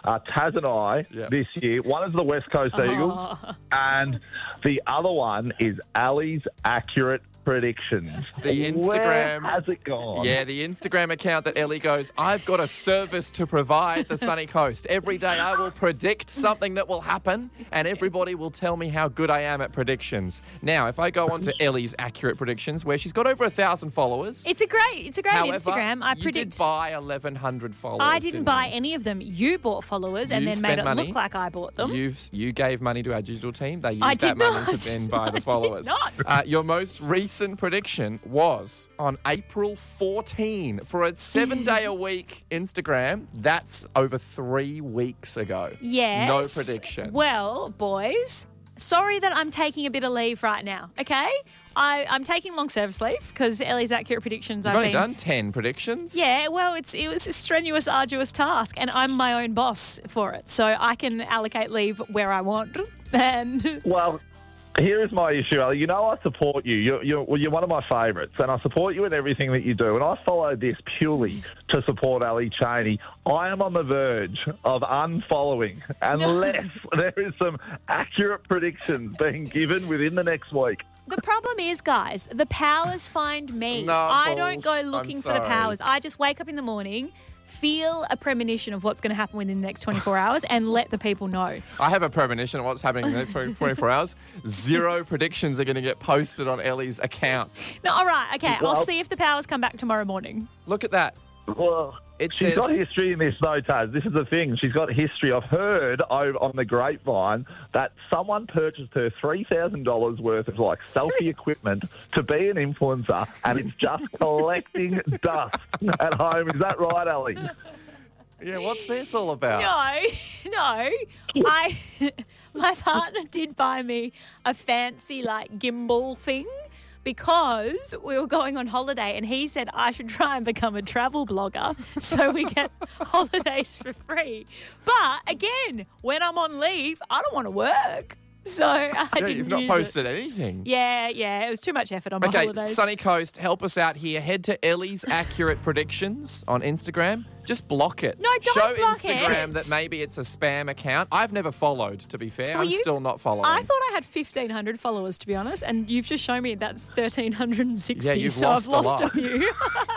[SPEAKER 8] uh, Taz and I
[SPEAKER 3] Yep.
[SPEAKER 8] this year. One is the West Coast Eagles, and the other one is Ali's Accurate Predictions.
[SPEAKER 3] The Instagram-
[SPEAKER 8] Where has it gone?
[SPEAKER 3] Yeah, the Instagram account that Ellie goes, I've got a service to provide the sunny coast. Every day I will predict something that will happen and everybody will tell me how good I am at predictions. Now, if I go on to Ellie's Accurate Predictions, where she's got over a thousand followers.
[SPEAKER 2] It's a great, it's a great
[SPEAKER 3] However,
[SPEAKER 2] Instagram. I
[SPEAKER 3] you
[SPEAKER 2] predict.
[SPEAKER 3] did buy eleven hundred followers.
[SPEAKER 2] I didn't buy
[SPEAKER 3] you?
[SPEAKER 2] any of them. You bought followers and
[SPEAKER 3] You
[SPEAKER 2] then made
[SPEAKER 3] spent
[SPEAKER 2] it
[SPEAKER 3] money.
[SPEAKER 2] look like I bought them.
[SPEAKER 3] You've, you gave money to our digital team. They used
[SPEAKER 2] I
[SPEAKER 3] that
[SPEAKER 2] did
[SPEAKER 3] money
[SPEAKER 2] not.
[SPEAKER 3] to then buy
[SPEAKER 2] I
[SPEAKER 3] the
[SPEAKER 2] did
[SPEAKER 3] followers.
[SPEAKER 2] not.
[SPEAKER 3] Uh, your most recent prediction was on April fourteenth for a seven-day-a-week Instagram. That's over three weeks ago.
[SPEAKER 2] Yes.
[SPEAKER 3] No predictions.
[SPEAKER 2] Well, boys, sorry that I'm taking a bit of leave right now, okay? I, I'm taking long service leave because Ellie's Accurate Predictions
[SPEAKER 3] You've
[SPEAKER 2] I've
[SPEAKER 3] only
[SPEAKER 2] been...
[SPEAKER 3] done ten predictions?
[SPEAKER 2] Yeah, well, it's it was a strenuous, arduous task, and I'm my own boss for it, so I can allocate leave where I want. And
[SPEAKER 8] Well, here is my issue, Ali. You know I support you. You're, you're, well, you're one of my favourites, and I support you in everything that you do. And I follow this purely to support Ali Cheney. I am on the verge of unfollowing unless there is some accurate predictions being given within the next week.
[SPEAKER 2] the problem is, guys, the powers find me.
[SPEAKER 3] No,
[SPEAKER 2] I don't
[SPEAKER 3] Paul,
[SPEAKER 2] go looking
[SPEAKER 3] I'm
[SPEAKER 2] for the
[SPEAKER 3] sorry.
[SPEAKER 2] powers. I just wake up in the morning, feel a premonition of what's going to happen within the next twenty-four hours, and let the people know.
[SPEAKER 3] I have a premonition of what's happening in the next twenty-four hours. Zero predictions are going to get posted on Ellie's account.
[SPEAKER 2] No, all right, okay. I'll
[SPEAKER 8] Well-
[SPEAKER 2] see if the powers come back tomorrow morning.
[SPEAKER 3] Look at that.
[SPEAKER 8] Well,
[SPEAKER 3] It
[SPEAKER 8] she's
[SPEAKER 3] says-
[SPEAKER 8] got history in this, though, Taz. This is the thing. She's got history. I've heard over on the grapevine that someone purchased her three thousand dollars worth of, like, selfie equipment to be an influencer, and it's just collecting dust at home. Is that right, Ali?
[SPEAKER 3] Yeah, what's this all about?
[SPEAKER 2] No, no. I, my partner did buy me a fancy like gimbal thing because we were going on holiday, and he said I should try and become a travel blogger so we get holidays for free. But again, when I'm on leave, I don't want to work. So I
[SPEAKER 3] Yeah,
[SPEAKER 2] didn't
[SPEAKER 3] you've not
[SPEAKER 2] use
[SPEAKER 3] posted
[SPEAKER 2] it.
[SPEAKER 3] anything.
[SPEAKER 2] Yeah, yeah, it was too much effort on my
[SPEAKER 3] Okay,
[SPEAKER 2] holidays.
[SPEAKER 3] Sunny Coast, help us out here. Head to Ellie's Accurate Predictions on Instagram. Just block it.
[SPEAKER 2] No, don't
[SPEAKER 3] Show
[SPEAKER 2] block
[SPEAKER 3] Instagram
[SPEAKER 2] it.
[SPEAKER 3] that maybe it's a spam account. I've never followed, to be fair.
[SPEAKER 2] Well,
[SPEAKER 3] I'm
[SPEAKER 2] you've-
[SPEAKER 3] still not following.
[SPEAKER 2] I thought I had fifteen hundred followers, to be honest, and you've just shown me that's one thousand three hundred sixty.
[SPEAKER 3] Yeah, you've
[SPEAKER 2] so
[SPEAKER 3] lost
[SPEAKER 2] I've
[SPEAKER 3] a
[SPEAKER 2] lost a,
[SPEAKER 3] lot.
[SPEAKER 2] few.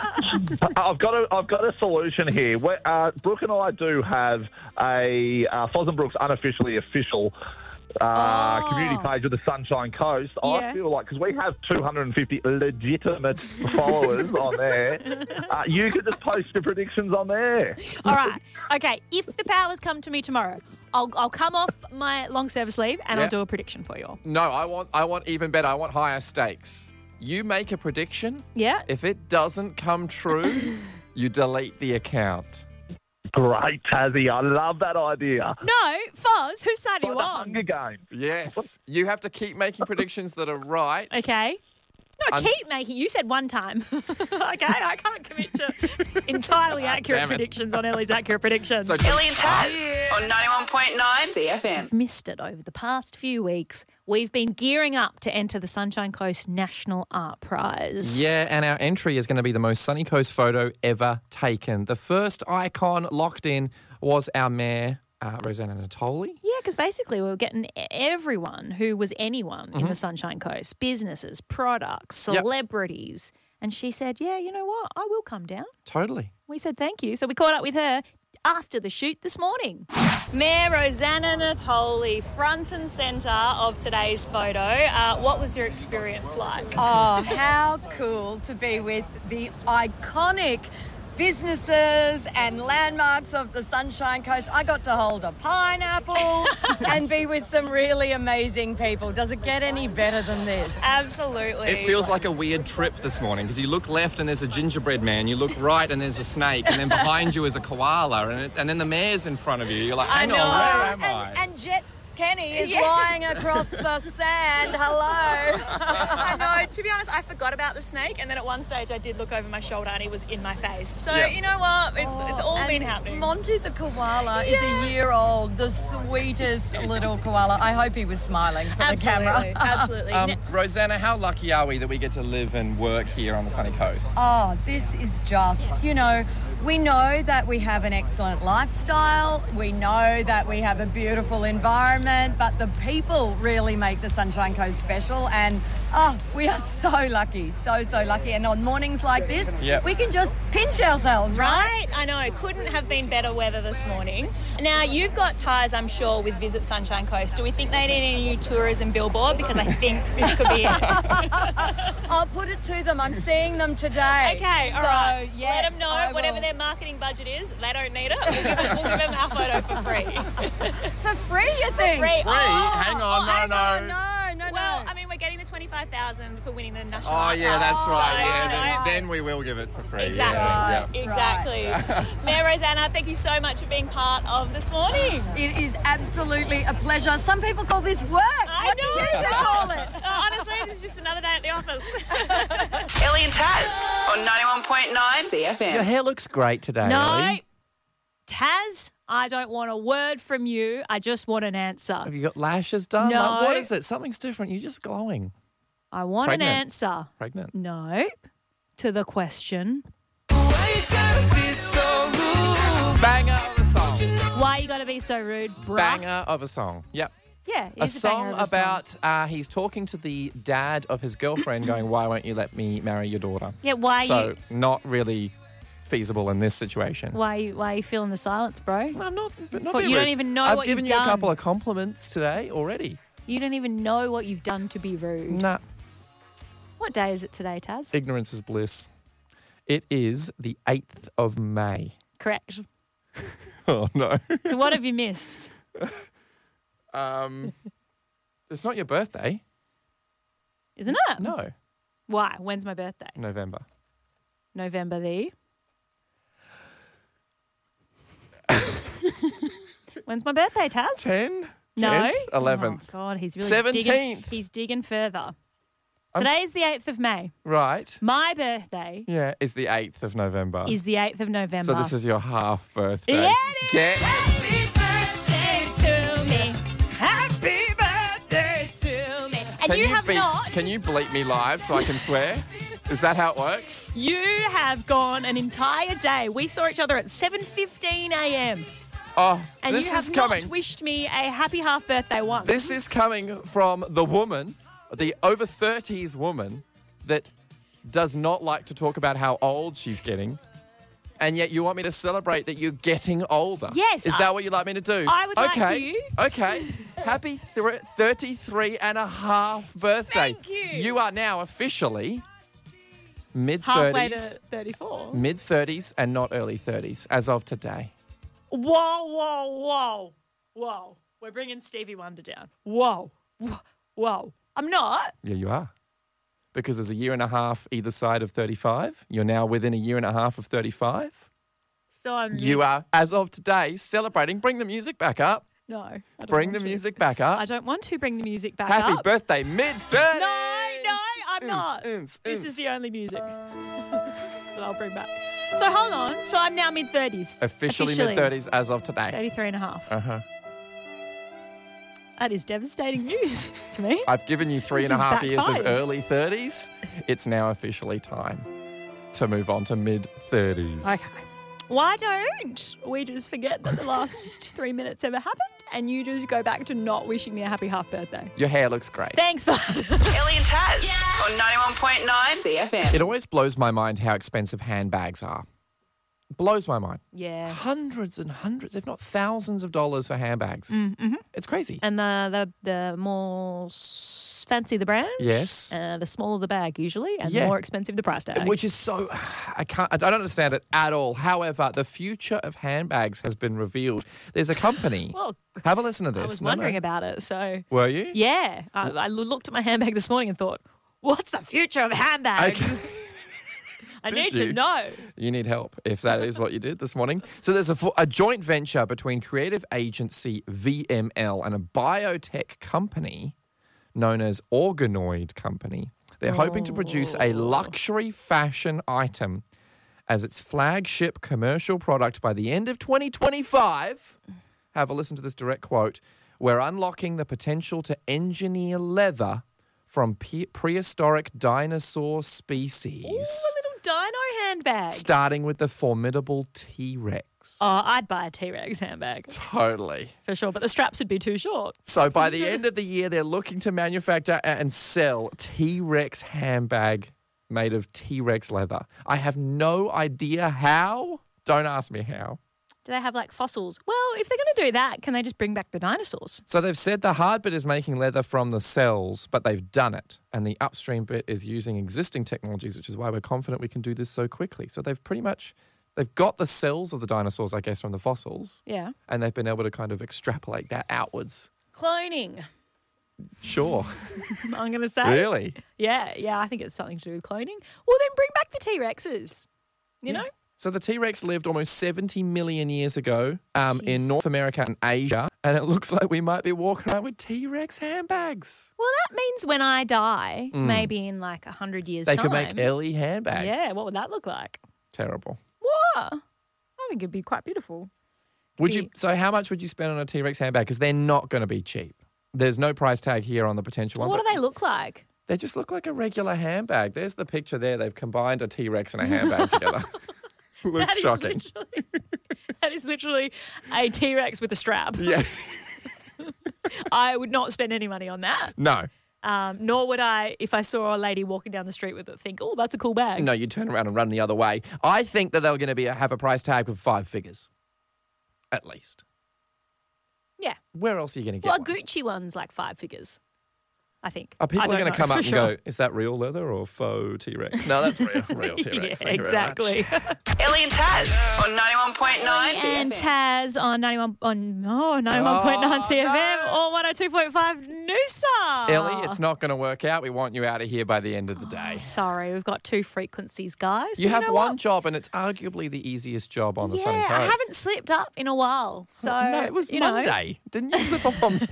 [SPEAKER 8] I've got a, I've got a solution here. we uh, Brooke and I do have a uh, Foz and Brooks unofficially official uh,
[SPEAKER 2] Oh.
[SPEAKER 8] community page of the Sunshine Coast.
[SPEAKER 2] Yeah.
[SPEAKER 8] I feel like, because we have two hundred fifty legitimate followers on there, uh, you could just post your predictions on there.
[SPEAKER 2] All right. Okay. If the powers come to me tomorrow, I'll I'll come off my long service leave and
[SPEAKER 3] Yeah.
[SPEAKER 2] I'll do a prediction for you all.
[SPEAKER 3] No, I want I want even better. I want higher stakes. You make a prediction.
[SPEAKER 2] Yeah.
[SPEAKER 3] If it doesn't come true, you delete the account.
[SPEAKER 8] Great, Tassie. I love that idea.
[SPEAKER 2] No, Foz, whose side are
[SPEAKER 8] Like
[SPEAKER 2] you
[SPEAKER 8] the
[SPEAKER 2] on?
[SPEAKER 8] Hunger Games.
[SPEAKER 3] Yes. You have to keep making predictions that are right.
[SPEAKER 2] Okay. No,
[SPEAKER 3] I'm-
[SPEAKER 2] keep making. You said one time. Okay, I can't commit to entirely accurate
[SPEAKER 3] Damn it.
[SPEAKER 2] predictions on Ellie's Accurate Predictions.
[SPEAKER 3] So
[SPEAKER 1] Ellie and Taz on ninety-one point nine C F M.
[SPEAKER 2] Missed it over the past few weeks. We've been gearing up to enter the Sunshine Coast National Art Prize.
[SPEAKER 3] Yeah, and our entry is going to be the most sunny coast photo ever taken. The first icon locked in was our mayor, uh, Rosanna Natoli.
[SPEAKER 2] Yeah, because basically we were getting e- everyone who was anyone
[SPEAKER 3] Mm-hmm.
[SPEAKER 2] in the Sunshine Coast, businesses, products,
[SPEAKER 3] Yep.
[SPEAKER 2] celebrities. And she said, yeah, you know what? I will come down.
[SPEAKER 3] Totally.
[SPEAKER 2] We said thank you. So we caught up with her after the shoot this morning. Mayor Rosanna Natoli, front and centre of today's photo. Uh, what was your experience like?
[SPEAKER 9] Oh, how cool to be with the iconic businesses and landmarks of the Sunshine Coast. I got to hold a pineapple and be with some really amazing people. Does it get any better than this?
[SPEAKER 2] Absolutely.
[SPEAKER 3] It feels like a weird trip this morning because you look left and there's a gingerbread man, you look right and there's a snake, and then behind you is a koala, and, it, and then the mayor's in front of you. You're like,
[SPEAKER 2] I
[SPEAKER 3] hang
[SPEAKER 2] know.
[SPEAKER 3] on, where am
[SPEAKER 9] and,
[SPEAKER 3] I?
[SPEAKER 9] and jet Kenny is
[SPEAKER 2] Yeah.
[SPEAKER 9] lying across the sand. Hello.
[SPEAKER 2] I know. To be honest, I forgot about the snake, and then at one stage I did look over my shoulder, and he was in my face. So
[SPEAKER 3] Yeah.
[SPEAKER 2] you know what? It's it's all
[SPEAKER 9] And
[SPEAKER 2] been happening.
[SPEAKER 9] Monty the koala is
[SPEAKER 2] Yeah.
[SPEAKER 9] a year old, the sweetest little koala. I hope he was smiling for
[SPEAKER 2] absolutely,
[SPEAKER 9] the camera.
[SPEAKER 2] absolutely.
[SPEAKER 3] Um,
[SPEAKER 2] Ne-
[SPEAKER 3] Rosanna, how lucky are we that we get to live and work here on the sunny coast?
[SPEAKER 9] Oh, this is just, you know, we know that we have an excellent lifestyle. We know that we have a beautiful environment, but the people really make the Sunshine Coast special. And, oh, we are so lucky, so, so lucky. And on mornings like this,
[SPEAKER 3] Yep.
[SPEAKER 9] we can just pinch ourselves, right?
[SPEAKER 2] Right, I know. Couldn't have been better weather this morning. Now, you've got ties, I'm sure, with Visit Sunshine Coast. Do we think they need any new tourism billboard? Because I think this could be it.
[SPEAKER 9] I'll put it to them. I'm seeing them today.
[SPEAKER 2] Okay, all
[SPEAKER 9] so,
[SPEAKER 2] right.
[SPEAKER 9] Yes,
[SPEAKER 2] Let them know
[SPEAKER 9] I
[SPEAKER 2] whatever
[SPEAKER 9] will.
[SPEAKER 2] their marketing budget is. They don't need it. We'll give them, we'll give them our photo for free.
[SPEAKER 9] For free, you think?
[SPEAKER 2] Free.
[SPEAKER 3] Free?
[SPEAKER 2] Oh,
[SPEAKER 3] Hang on,
[SPEAKER 2] oh,
[SPEAKER 3] no,
[SPEAKER 2] hang
[SPEAKER 3] no.
[SPEAKER 2] on.
[SPEAKER 9] No, no,
[SPEAKER 2] Well,
[SPEAKER 9] no.
[SPEAKER 2] I mean, we're getting the twenty-five thousand for winning the national.
[SPEAKER 3] Oh,
[SPEAKER 2] Art
[SPEAKER 3] yeah, that's
[SPEAKER 2] Pass,
[SPEAKER 3] right.
[SPEAKER 2] so,
[SPEAKER 3] Yeah,
[SPEAKER 2] you know,
[SPEAKER 3] then, then we will give it for free.
[SPEAKER 2] Exactly.
[SPEAKER 3] Yeah, yeah.
[SPEAKER 2] Exactly. Mayor Rosanna, thank you so much for being part of this morning.
[SPEAKER 9] It is absolutely a pleasure. Some people call this work.
[SPEAKER 2] I
[SPEAKER 9] what
[SPEAKER 2] know.
[SPEAKER 9] do you two call it?
[SPEAKER 2] Oh, honestly, this is just another day at the office.
[SPEAKER 1] Ellie and Taz on ninety-one point nine C F M.
[SPEAKER 3] Your hair looks great today,
[SPEAKER 2] No,
[SPEAKER 3] Ellie.
[SPEAKER 2] Taz, I don't want a word from you. I just want an answer.
[SPEAKER 3] Have you got lashes done?
[SPEAKER 2] No.
[SPEAKER 3] Like, what is it? Something's different. You're just glowing.
[SPEAKER 2] I want
[SPEAKER 3] Pregnant.
[SPEAKER 2] an answer.
[SPEAKER 3] Pregnant.
[SPEAKER 2] No, to the question.
[SPEAKER 3] Banger of a song.
[SPEAKER 2] Why you gotta be so rude, bruh?
[SPEAKER 3] Banger of a song. Yep.
[SPEAKER 2] Yeah, it
[SPEAKER 3] A
[SPEAKER 2] is a banger
[SPEAKER 3] song
[SPEAKER 2] of a song.
[SPEAKER 3] about uh, he's talking to the dad of his girlfriend going, why won't you let me marry your daughter?
[SPEAKER 2] Yeah, why
[SPEAKER 3] So
[SPEAKER 2] you
[SPEAKER 3] not really feasible in this situation.
[SPEAKER 2] why you why you feeling the silence, bro?
[SPEAKER 3] I'm not, not
[SPEAKER 2] For-
[SPEAKER 3] being
[SPEAKER 2] you don't
[SPEAKER 3] rude.
[SPEAKER 2] even know
[SPEAKER 3] I've
[SPEAKER 2] what
[SPEAKER 3] given
[SPEAKER 2] you've
[SPEAKER 3] you a
[SPEAKER 2] done.
[SPEAKER 3] couple of compliments today already.
[SPEAKER 2] You don't even know what you've done to be rude.
[SPEAKER 3] Nah.
[SPEAKER 2] What day is it today, Taz?
[SPEAKER 3] Ignorance is bliss. It is the eighth of May.
[SPEAKER 2] Correct.
[SPEAKER 3] Oh, no.
[SPEAKER 2] So what have you missed?
[SPEAKER 3] um, It's not your birthday.
[SPEAKER 2] Isn't it?
[SPEAKER 3] No.
[SPEAKER 2] Why? When's my birthday?
[SPEAKER 3] November.
[SPEAKER 2] November the. When's my birthday, Taz?
[SPEAKER 3] ten?
[SPEAKER 2] No.
[SPEAKER 3] tenth? eleventh.
[SPEAKER 2] Oh, God, he's really
[SPEAKER 3] seventeenth.
[SPEAKER 2] digging. He's digging further. Today's the eighth of May.
[SPEAKER 3] Right.
[SPEAKER 2] My birthday
[SPEAKER 3] Yeah, is the eighth of November.
[SPEAKER 2] is the eighth of November.
[SPEAKER 3] So this is your half birthday.
[SPEAKER 2] Yeah, it is.
[SPEAKER 3] Get
[SPEAKER 2] Happy birthday to me. Happy birthday to me. And
[SPEAKER 3] Can
[SPEAKER 2] you, have
[SPEAKER 3] be-
[SPEAKER 2] not.
[SPEAKER 3] Can you bleep me live so I can swear? Is that how it works?
[SPEAKER 2] You have gone an entire day. We saw each other at seven fifteen a.m.
[SPEAKER 3] Oh,
[SPEAKER 2] And
[SPEAKER 3] this
[SPEAKER 2] you have
[SPEAKER 3] is coming.
[SPEAKER 2] not wished me a happy half birthday once.
[SPEAKER 3] This is coming from the woman, the over thirties woman that does not like to talk about how old she's getting. And yet you want me to celebrate that you're getting older.
[SPEAKER 2] Yes,
[SPEAKER 3] Is
[SPEAKER 2] I-
[SPEAKER 3] that what you'd like me to do?
[SPEAKER 2] I would like
[SPEAKER 3] okay.
[SPEAKER 2] you-
[SPEAKER 3] Okay. Happy th- thirty-three and a half birthday.
[SPEAKER 2] Thank you.
[SPEAKER 3] You are now officially mid
[SPEAKER 2] halfway to
[SPEAKER 3] thirties.
[SPEAKER 2] thirty-four.
[SPEAKER 3] Mid thirties and not early thirties as of today.
[SPEAKER 2] Whoa, whoa, whoa, whoa. We're bringing Stevie Wonder down. Whoa, whoa, whoa. I'm not.
[SPEAKER 3] Yeah, you are. Because there's a year and a half either side of thirty-five. You're now within a year and a half of thirty-five.
[SPEAKER 2] So I'm.
[SPEAKER 3] You are, as of today, celebrating. Bring the music back up.
[SPEAKER 2] No. I don't
[SPEAKER 3] Bring
[SPEAKER 2] want
[SPEAKER 3] the
[SPEAKER 2] to.
[SPEAKER 3] music back
[SPEAKER 2] I
[SPEAKER 3] up.
[SPEAKER 2] don't want to bring the music back
[SPEAKER 3] Happy
[SPEAKER 2] up.
[SPEAKER 3] birthday, mid thirties.
[SPEAKER 2] No, no, I'm not. This is the only music that I'll bring back. So hold on. So I'm now mid thirties.
[SPEAKER 3] Officially, mid thirties as of today.
[SPEAKER 2] thirty-three and a half.
[SPEAKER 3] Uh huh.
[SPEAKER 2] That is devastating news to me.
[SPEAKER 3] I've given you three
[SPEAKER 2] This
[SPEAKER 3] and a
[SPEAKER 2] is
[SPEAKER 3] half years of
[SPEAKER 2] backfired.
[SPEAKER 3] early thirties. It's now officially time to move on to mid thirties.
[SPEAKER 2] Okay. Why don't we just forget that the last three minutes ever happened and you just go back to not wishing me a happy half birthday?
[SPEAKER 3] Your hair looks great.
[SPEAKER 2] Thanks, bud.
[SPEAKER 1] Ellie and Taz on ninety-one point nine C F M.
[SPEAKER 3] It always blows my mind how expensive handbags are. Blows my mind.
[SPEAKER 2] Yeah.
[SPEAKER 3] Hundreds and hundreds, if not thousands of dollars for handbags.
[SPEAKER 2] Mm-hmm.
[SPEAKER 3] It's crazy.
[SPEAKER 2] And the, the, the more s- fancy the brand,
[SPEAKER 3] Yes.
[SPEAKER 2] uh, the smaller the bag usually, and
[SPEAKER 3] Yeah.
[SPEAKER 2] the more expensive the price tag.
[SPEAKER 3] Which is so, I can't, I don't understand it at all. However, the future of handbags has been revealed. There's a company.
[SPEAKER 2] Well,
[SPEAKER 3] Have a listen to this.
[SPEAKER 2] I was
[SPEAKER 3] No, no.
[SPEAKER 2] wondering about it, so
[SPEAKER 3] Were you?
[SPEAKER 2] yeah. I, I looked at my handbag this morning and thought, what's the future of handbags?
[SPEAKER 3] Okay.
[SPEAKER 2] I
[SPEAKER 3] Did
[SPEAKER 2] need
[SPEAKER 3] you?
[SPEAKER 2] to know.
[SPEAKER 3] You need help if that is what you did this morning. So there's a, fo- a joint venture between creative agency V M L and a biotech company known as Organoid Company. They're hoping to produce a luxury fashion item as its flagship commercial product by the end of twenty twenty-five. Have a listen to this direct quote. We're unlocking the potential to engineer leather from pe- prehistoric dinosaur species.
[SPEAKER 2] Ooh, a little dino handbag.
[SPEAKER 3] Starting with the formidable T-Rex.
[SPEAKER 2] Oh, I'd buy a T-Rex handbag.
[SPEAKER 3] Totally.
[SPEAKER 2] For sure, but the straps would be too short.
[SPEAKER 3] So by the end of the year, they're looking to manufacture and sell T-Rex handbag made of T-Rex leather. I have no idea how. Don't ask me how.
[SPEAKER 2] Do they have like fossils? Well, if they're going to do that, can they just bring back the dinosaurs?
[SPEAKER 3] So they've said the hard bit is making leather from the cells, but they've done it. And the upstream bit is using existing technologies, which is why we're confident we can do this so quickly. So they've pretty much, they've got the cells of the dinosaurs, I guess, from the fossils.
[SPEAKER 2] Yeah.
[SPEAKER 3] And they've been able to kind of extrapolate that outwards.
[SPEAKER 2] Cloning,
[SPEAKER 3] Sure.
[SPEAKER 2] I'm going to say.
[SPEAKER 3] Really?
[SPEAKER 2] Yeah, yeah, I think it's something to do with cloning. Well, then bring back the T-Rexes, you know?
[SPEAKER 3] So the T-Rex lived almost seventy million years ago um, in North America and Asia, and it looks like we might be walking around with T-Rex handbags.
[SPEAKER 2] Well, that means when I die,
[SPEAKER 3] Mm.
[SPEAKER 2] maybe in like a hundred years'
[SPEAKER 3] They
[SPEAKER 2] time.
[SPEAKER 3] could make Ellie handbags.
[SPEAKER 2] Yeah, what would that look like?
[SPEAKER 3] Terrible.
[SPEAKER 2] What? I think it'd be quite beautiful.
[SPEAKER 3] Would
[SPEAKER 2] Be-
[SPEAKER 3] you? So how much would you spend on a T-Rex handbag? Because they're not going to be cheap. There's no price tag here on the potential one.
[SPEAKER 2] What do
[SPEAKER 3] but
[SPEAKER 2] they look like?
[SPEAKER 3] They just look like a regular handbag. There's the picture there. They've combined a T-Rex and a handbag together. Looks
[SPEAKER 2] That is
[SPEAKER 3] shocking.
[SPEAKER 2] literally- that is literally a T-Rex with a strap.
[SPEAKER 3] Yeah.
[SPEAKER 2] I would not spend any money on that.
[SPEAKER 3] No.
[SPEAKER 2] Um, nor would I, if I saw a lady walking down the street with it, think, oh, that's a cool bag.
[SPEAKER 3] No, you turn around and run the other way. I think that they're going to be have a price tag of five figures, at least.
[SPEAKER 2] Yeah.
[SPEAKER 3] Where else are you going to get
[SPEAKER 2] Well, a
[SPEAKER 3] one?
[SPEAKER 2] Gucci one's like five figures, I think.
[SPEAKER 3] Are people
[SPEAKER 2] I don't
[SPEAKER 3] going to
[SPEAKER 2] know
[SPEAKER 3] come
[SPEAKER 2] for
[SPEAKER 3] up and
[SPEAKER 2] sure.
[SPEAKER 3] go, is that real leather or faux T-Rex? No, that's real, real T-Rex.
[SPEAKER 2] Yeah,
[SPEAKER 3] Thank you very much.
[SPEAKER 2] exactly.
[SPEAKER 1] Ellie and Taz on ninety-one point nine.
[SPEAKER 2] And Taz on ninety-one on oh, ninety-one point nine
[SPEAKER 3] Oh,
[SPEAKER 2] C F M
[SPEAKER 3] no.
[SPEAKER 2] or one oh two point five Noosa.
[SPEAKER 3] Ellie, it's not going to work out. We want you out of here by the end of the day.
[SPEAKER 2] Sorry, we've got two frequencies, guys.
[SPEAKER 3] You
[SPEAKER 2] but
[SPEAKER 3] have
[SPEAKER 2] know
[SPEAKER 3] one
[SPEAKER 2] what?
[SPEAKER 3] job, and it's arguably the easiest job on the
[SPEAKER 2] yeah,
[SPEAKER 3] sunny coast.
[SPEAKER 2] I haven't slipped up in a while. So
[SPEAKER 3] no, it was
[SPEAKER 2] you know,
[SPEAKER 3] Monday. Didn't you slip up on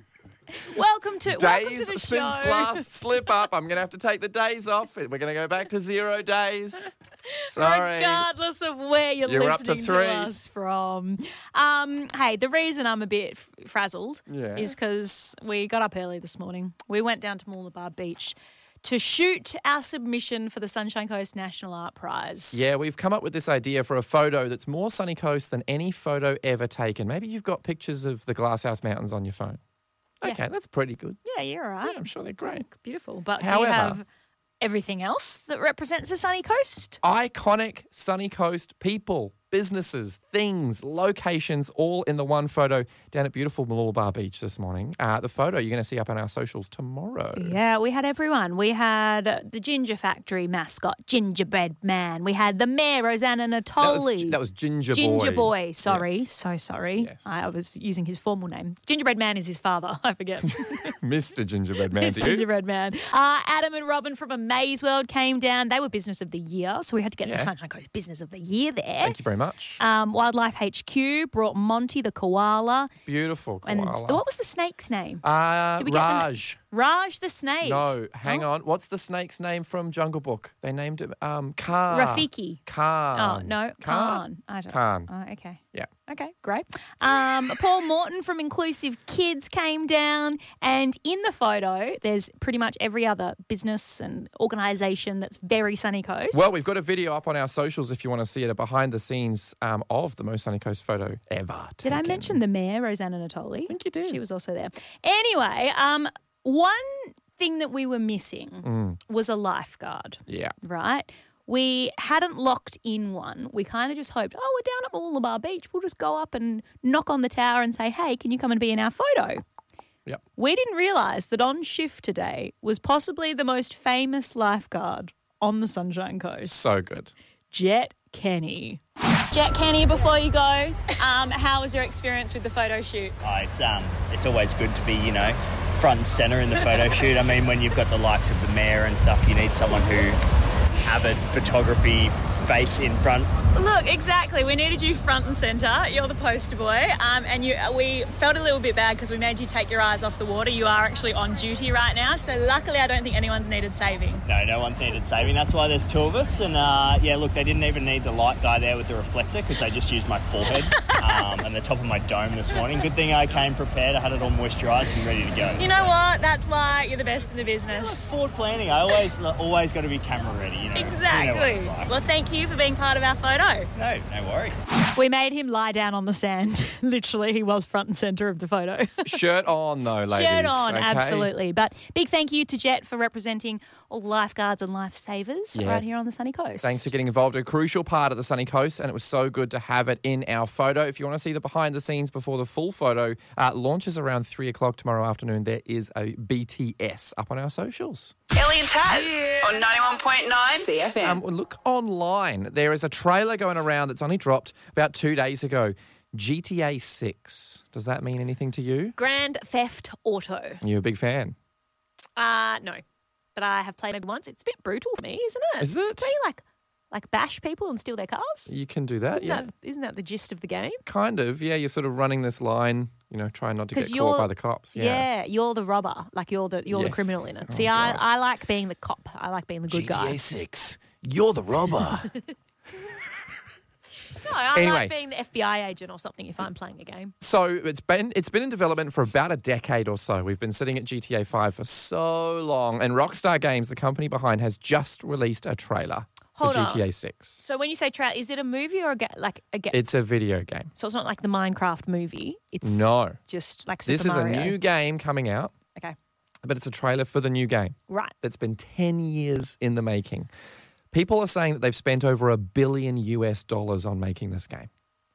[SPEAKER 2] welcome to welcome to
[SPEAKER 3] days
[SPEAKER 2] the
[SPEAKER 3] since
[SPEAKER 2] show.
[SPEAKER 3] last slip up? I'm going to have to take the days off. We're going to go back to zero days. Sorry.
[SPEAKER 2] Regardless of where you're,
[SPEAKER 3] You're up to
[SPEAKER 2] listening
[SPEAKER 3] three.
[SPEAKER 2] us from. Um, hey, the reason I'm a bit f- frazzled
[SPEAKER 3] Yeah.
[SPEAKER 2] is because we got up early this morning. We went down to Mooloolaba Beach to shoot our submission for the Sunshine Coast National Art Prize.
[SPEAKER 3] Yeah, we've come up with this idea for a photo that's more sunny coast than any photo ever taken. Maybe you've got pictures of the Glasshouse Mountains on your phone.
[SPEAKER 2] Yeah.
[SPEAKER 3] Okay, that's pretty good.
[SPEAKER 2] Yeah, you're all right.
[SPEAKER 3] Yeah, I'm sure they're great.
[SPEAKER 2] Beautiful. But do
[SPEAKER 3] However-
[SPEAKER 2] you have everything else that represents the sunny coast?
[SPEAKER 3] Iconic sunny coast people, businesses, things, locations, all in the one photo down at beautiful Mooloolaba Beach this morning. Uh, the photo you're going to see up on our socials tomorrow.
[SPEAKER 2] Yeah, we had everyone. We had the Ginger Factory mascot, Gingerbread Man. We had the mayor, Rosanna
[SPEAKER 3] That
[SPEAKER 2] Natoli.
[SPEAKER 3] was, that was Ginger Boy.
[SPEAKER 2] Ginger Boy, sorry,
[SPEAKER 3] Yes.
[SPEAKER 2] so sorry.
[SPEAKER 3] Yes.
[SPEAKER 2] I, I was using his formal name. Gingerbread Man is his father, I forget.
[SPEAKER 3] Mister Gingerbread Man
[SPEAKER 2] Mister
[SPEAKER 3] to you.
[SPEAKER 2] Gingerbread Man. Uh, Adam and Robin from Amaze World came down. They were Business of the Year, so we had to get
[SPEAKER 3] Yeah.
[SPEAKER 2] the Sunshine Coast Business of the Year there.
[SPEAKER 3] Thank you very much.
[SPEAKER 2] Um, Wildlife H Q brought Monty the koala.
[SPEAKER 3] Beautiful
[SPEAKER 2] And
[SPEAKER 3] koala.
[SPEAKER 2] what was the snake's name?
[SPEAKER 3] Uh,
[SPEAKER 2] Did we get the na-
[SPEAKER 3] Raj.
[SPEAKER 2] Raj the snake.
[SPEAKER 3] No, hang
[SPEAKER 2] Oh.
[SPEAKER 3] on. What's the snake's name from Jungle Book? They named it um, Khan.
[SPEAKER 2] Rafiki.
[SPEAKER 3] Khan.
[SPEAKER 2] Oh, no,
[SPEAKER 3] Khan.
[SPEAKER 2] Khan. I don't
[SPEAKER 3] Khan.
[SPEAKER 2] Oh, okay.
[SPEAKER 3] Yeah.
[SPEAKER 2] Okay, great. Um, Paul Morton from Inclusive Kids came down, and in the photo, there's pretty much every other business and organisation that's very sunny coast.
[SPEAKER 3] Well, we've got a video up on our socials if you want to see it, a behind the scenes um, of the most sunny coast photo ever.
[SPEAKER 2] did I
[SPEAKER 3] taken.
[SPEAKER 2] mention the mayor, Rosanna Natoli? I
[SPEAKER 3] think you did.
[SPEAKER 2] She was also there. Anyway, um, one thing that we were missing
[SPEAKER 3] Mm.
[SPEAKER 2] was a lifeguard.
[SPEAKER 3] Yeah.
[SPEAKER 2] Right? We hadn't locked in one. We kind of just hoped, oh, we're down at Mooloolaba Beach. We'll just go up and knock on the tower and say, hey, can you come and be in our photo?
[SPEAKER 3] Yep.
[SPEAKER 2] We didn't realise that on shift today was possibly the most famous lifeguard on the Sunshine Coast.
[SPEAKER 3] So good.
[SPEAKER 2] Jet Kenny. Jet Kenny, before you go, um, how was your experience with the photo shoot?
[SPEAKER 10] Oh, it's um, it's always good to be, you know, front and centre in the photo shoot. I mean, when you've got the likes of the mayor and stuff, you need someone who avid photography face in front.
[SPEAKER 2] Look, exactly. We needed you front and centre. You're the poster boy. Um, and you, we felt a little bit bad because we made you take your eyes off the water. You are actually on duty right now. So luckily, I don't think anyone's needed saving.
[SPEAKER 10] No, no one's needed saving. That's why there's two of us. And, uh, yeah, look, they didn't even need the light guy there with the reflector because they just used my forehead um, and the top of my dome this morning. Good thing I came prepared. I had it all moisturised and ready to go.
[SPEAKER 2] You know what? That's why you're the best in the business.
[SPEAKER 10] Forward planning. I always always got to be camera ready. You know,
[SPEAKER 2] exactly.
[SPEAKER 10] You know what it's like.
[SPEAKER 2] Well, thank you for being part of our photo.
[SPEAKER 10] No, no worries.
[SPEAKER 2] We made him lie down on the sand. Literally, he was front and centre of the photo.
[SPEAKER 3] Shirt on, though, ladies.
[SPEAKER 2] Shirt on,
[SPEAKER 3] okay?
[SPEAKER 2] absolutely. But big thank you to Jet for representing all the lifeguards and lifesavers
[SPEAKER 3] Yeah.
[SPEAKER 2] right here on the sunny coast.
[SPEAKER 3] Thanks for getting involved. A crucial part of the sunny coast, and it was so good to have it in our photo. If you want to see the behind the scenes before the full photo uh, launches around three o'clock tomorrow afternoon, there is a B T S up on our socials.
[SPEAKER 1] Ellie and Taz on ninety-one point nine C F M.
[SPEAKER 3] Um, look online. There is a trailer going around that's only dropped about two days ago. G T A six. Does that mean anything to you?
[SPEAKER 2] Grand Theft Auto.
[SPEAKER 3] You're a big fan.
[SPEAKER 2] Uh, no. But I have played it once. It's a bit brutal for me, isn't it?
[SPEAKER 3] Is it?
[SPEAKER 2] Do you like, like bash people and steal their cars?
[SPEAKER 3] You can do that,
[SPEAKER 2] Isn't,
[SPEAKER 3] yeah.
[SPEAKER 2] that, isn't that the gist of the game?
[SPEAKER 3] Kind of, yeah. You're sort of running this line, you know, trying not to
[SPEAKER 2] 'Cause
[SPEAKER 3] get
[SPEAKER 2] you're-
[SPEAKER 3] caught by the cops. Yeah.
[SPEAKER 2] Yeah, you're the robber. Like you're the you're the
[SPEAKER 3] Yes.
[SPEAKER 2] criminal in it.
[SPEAKER 3] Oh,
[SPEAKER 2] See, I,
[SPEAKER 3] God.
[SPEAKER 2] I like being the cop. I like being the good guy.
[SPEAKER 3] six. You're the robber.
[SPEAKER 2] No, I
[SPEAKER 3] Anyway.
[SPEAKER 2] like being the F B I agent or something if I'm playing a game.
[SPEAKER 3] So it's been it's been in development for about a decade or so. We've been sitting at G T A five for so long, and Rockstar Games, the company behind, has just released a trailer
[SPEAKER 2] Hold
[SPEAKER 3] for
[SPEAKER 2] on.
[SPEAKER 3] G T A six.
[SPEAKER 2] So when you say trailer, is it a movie or a ga- like a game?
[SPEAKER 3] It's a video game.
[SPEAKER 2] So it's not like the Minecraft movie. It's
[SPEAKER 3] No,
[SPEAKER 2] just like Super
[SPEAKER 3] this is
[SPEAKER 2] Mario.
[SPEAKER 3] a new game coming out,
[SPEAKER 2] Okay,
[SPEAKER 3] but it's a trailer for the new game
[SPEAKER 2] right.
[SPEAKER 3] that's been ten years in the making. People are saying that they've spent over a billion U S dollars on making this game.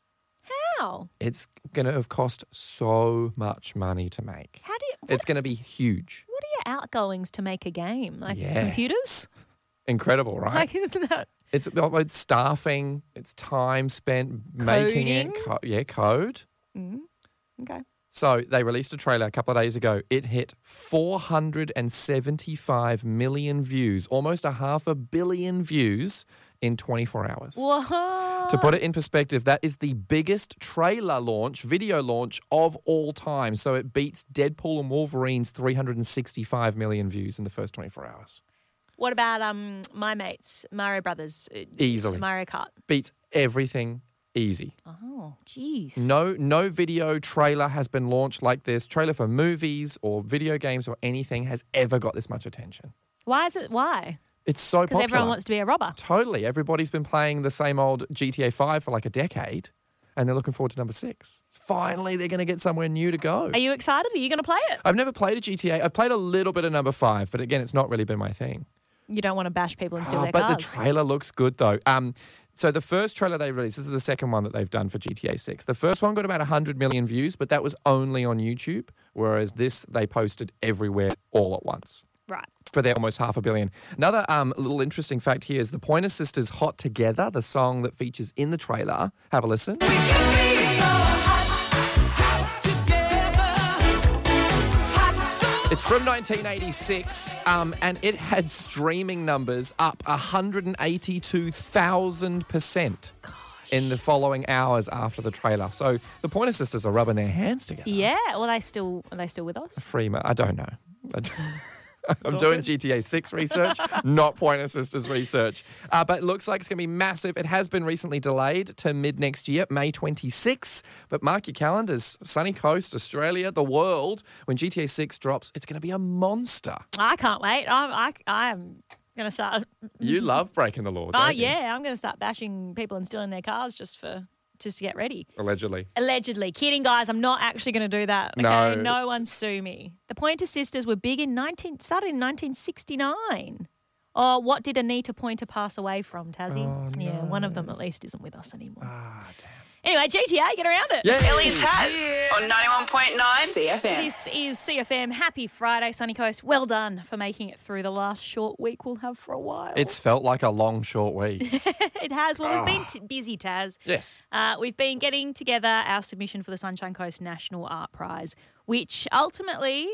[SPEAKER 2] How?
[SPEAKER 3] It's going to have cost so much money to make.
[SPEAKER 2] How do you? What,
[SPEAKER 3] It's going to be huge.
[SPEAKER 2] what are your outgoings to make a game? Like
[SPEAKER 3] Yeah.
[SPEAKER 2] computers?
[SPEAKER 3] Incredible, right?
[SPEAKER 2] Like isn't that?
[SPEAKER 3] It's, well, it's staffing, it's time spent making it.
[SPEAKER 2] Coding?
[SPEAKER 3] Co- yeah, code.
[SPEAKER 2] Mm, okay.
[SPEAKER 3] So they released a trailer a couple of days ago. It hit four hundred seventy-five million views, almost a half a billion views in twenty-four hours.
[SPEAKER 2] Whoa.
[SPEAKER 3] To put it in perspective, that is the biggest trailer launch, video launch of all time. So it beats Deadpool and Wolverine's three hundred sixty-five million views in the first twenty-four hours.
[SPEAKER 2] What about um my mates, Mario Brothers? uh,
[SPEAKER 3] Easily.
[SPEAKER 2] Mario Kart.
[SPEAKER 3] Beats everything easy.
[SPEAKER 2] Oh, jeez.
[SPEAKER 3] No, no video trailer has been launched like this. Trailer for movies or video games or anything has ever got this much attention.
[SPEAKER 2] Why is it? Why?
[SPEAKER 3] It's so
[SPEAKER 2] Because
[SPEAKER 3] popular.
[SPEAKER 2] everyone wants to be a robber.
[SPEAKER 3] Totally. Everybody's been playing the same old G T A five for like a decade, and they're looking forward to number six. Finally, they're going to get somewhere new to go.
[SPEAKER 2] Are you excited? Are you going to play it?
[SPEAKER 3] I've never played a G T A. I've played a little bit of number five, but again, it's not really been my thing.
[SPEAKER 2] You don't want to bash people and steal
[SPEAKER 3] Oh,
[SPEAKER 2] their
[SPEAKER 3] but
[SPEAKER 2] cars.
[SPEAKER 3] the trailer looks good, though. Um, so the first trailer they released, this is the second one that they've done for G T A six. The first one got about one hundred million views, but that was only on YouTube, whereas this they posted everywhere all at once.
[SPEAKER 2] Right.
[SPEAKER 3] For their almost half a billion. Another um, little interesting fact here is the Pointer Sisters' Hot Together, the song that features in the trailer. Have a listen. It's from nineteen eighty-six, um, and it had streaming numbers up one hundred eighty-two thousand percent in the following hours after the trailer. So the Pointer Sisters are rubbing their hands together.
[SPEAKER 2] Yeah. Well, they still are they still with us?
[SPEAKER 3] Free mo- I don't know. I don't- I'm doing G T A six research, not Pointer Sisters research. Uh, but it looks like it's going to be massive. It has been recently delayed to mid next year, May twenty-sixth. But mark your calendars, sunny coast, Australia, the world. When G T A six drops, it's going to be a monster.
[SPEAKER 2] I can't wait. I'm I, I'm going to start.
[SPEAKER 3] You love breaking the law, don't
[SPEAKER 2] Oh
[SPEAKER 3] you?
[SPEAKER 2] yeah, I'm going to start bashing people and stealing their cars just for just to get ready.
[SPEAKER 3] Allegedly.
[SPEAKER 2] Allegedly. Kidding, guys. I'm not actually going to do that. Okay?
[SPEAKER 3] No.
[SPEAKER 2] No one sue me. The Pointer Sisters were big in nineteen started in nineteen sixty-nine. Oh, what did Anita Pointer pass away from, Tassie?
[SPEAKER 3] Oh,
[SPEAKER 2] Yeah, one of them at least isn't with us anymore.
[SPEAKER 3] Ah, damn.
[SPEAKER 2] Anyway, G T A, get around it.
[SPEAKER 3] Yay.
[SPEAKER 1] Ellie and Taz on ninety-one point nine C F M.
[SPEAKER 2] This is C F M. Happy Friday, Sunny Coast. Well done for making it through the last short week we'll have for a while.
[SPEAKER 3] It's felt like a long, short week.
[SPEAKER 2] It has. Well, we've been t- busy, Taz.
[SPEAKER 3] Yes.
[SPEAKER 2] Uh, we've been getting together our submission for the Sunshine Coast National Art Prize, which ultimately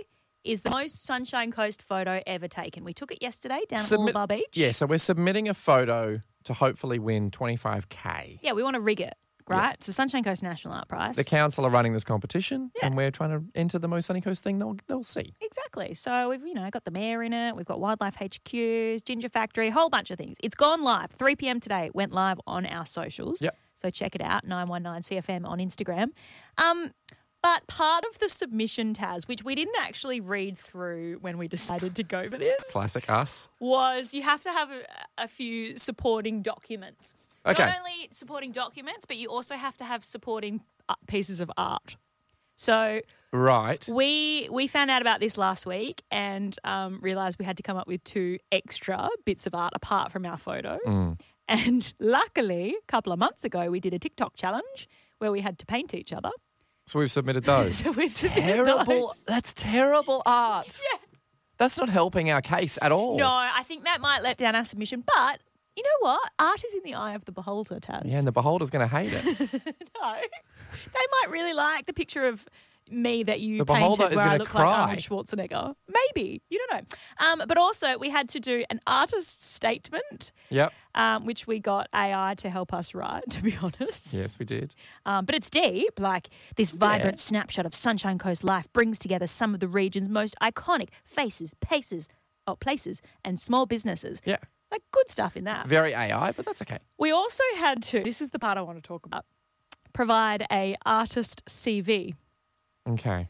[SPEAKER 2] is the most Sunshine Coast photo ever taken. We took it yesterday down
[SPEAKER 3] Submit-
[SPEAKER 2] at Mooloolaba Beach.
[SPEAKER 3] Yeah, so we're submitting a photo to hopefully win twenty-five K.
[SPEAKER 2] Yeah, we want to rig it, right? It's the Sunshine Coast National Art Prize.
[SPEAKER 3] The council are running this competition,
[SPEAKER 2] Yeah.
[SPEAKER 3] and we're trying to enter the most sunny coast thing they'll, they'll see.
[SPEAKER 2] Exactly. So we've, you know, got the mayor in it. We've got Wildlife H Qs, Ginger Factory, a whole bunch of things. It's gone live. three p.m. today. It went live on our socials.
[SPEAKER 3] Yep.
[SPEAKER 2] So check it out, nine one nine C F M on Instagram. Um, but part of the submission, Taz, which we didn't actually read through when we decided to go for this,
[SPEAKER 3] Classic us.
[SPEAKER 2] was you have to have a, a few supporting documents.
[SPEAKER 3] Okay.
[SPEAKER 2] Not only supporting documents, but you also have to have supporting uh, pieces of art. So
[SPEAKER 3] Right.
[SPEAKER 2] we we found out about this last week and um, realised we had to come up with two extra bits of art apart from our photo.
[SPEAKER 3] Mm.
[SPEAKER 2] And luckily, a couple of months ago, we did a TikTok challenge where we had to paint each other.
[SPEAKER 3] So we've submitted those.
[SPEAKER 2] So we've submitted
[SPEAKER 3] terrible.
[SPEAKER 2] those.
[SPEAKER 3] That's terrible art.
[SPEAKER 2] Yeah.
[SPEAKER 3] That's not helping our case at all.
[SPEAKER 2] No, I think that might let down our submission. But you know what? Art is in the eye of the beholder, Taz.
[SPEAKER 3] Yeah, and the beholder's going to hate it.
[SPEAKER 2] No. They might really like the picture of me that you
[SPEAKER 3] The beholder
[SPEAKER 2] painted
[SPEAKER 3] is
[SPEAKER 2] where I
[SPEAKER 3] gonna
[SPEAKER 2] look
[SPEAKER 3] cry.
[SPEAKER 2] like Arnold Schwarzenegger. Maybe. You don't know. Um, but also we had to do an artist's statement,
[SPEAKER 3] Yep.
[SPEAKER 2] um, which we got A I to help us write, to be honest.
[SPEAKER 3] Yes, we did.
[SPEAKER 2] Um, but it's deep. Like this vibrant snapshot of Sunshine Coast life brings together some of the region's most iconic faces, paces, or places and small businesses.
[SPEAKER 3] Yeah.
[SPEAKER 2] Like good stuff in that.
[SPEAKER 3] Very A I, but that's okay.
[SPEAKER 2] We also had to, this is the part I want to talk about, provide a artist C V.
[SPEAKER 3] Okay.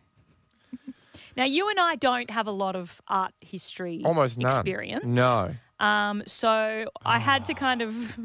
[SPEAKER 2] Now, you and I don't have a lot of art history
[SPEAKER 3] Almost none.
[SPEAKER 2] experience.
[SPEAKER 3] No.
[SPEAKER 2] Um, so I had to kind of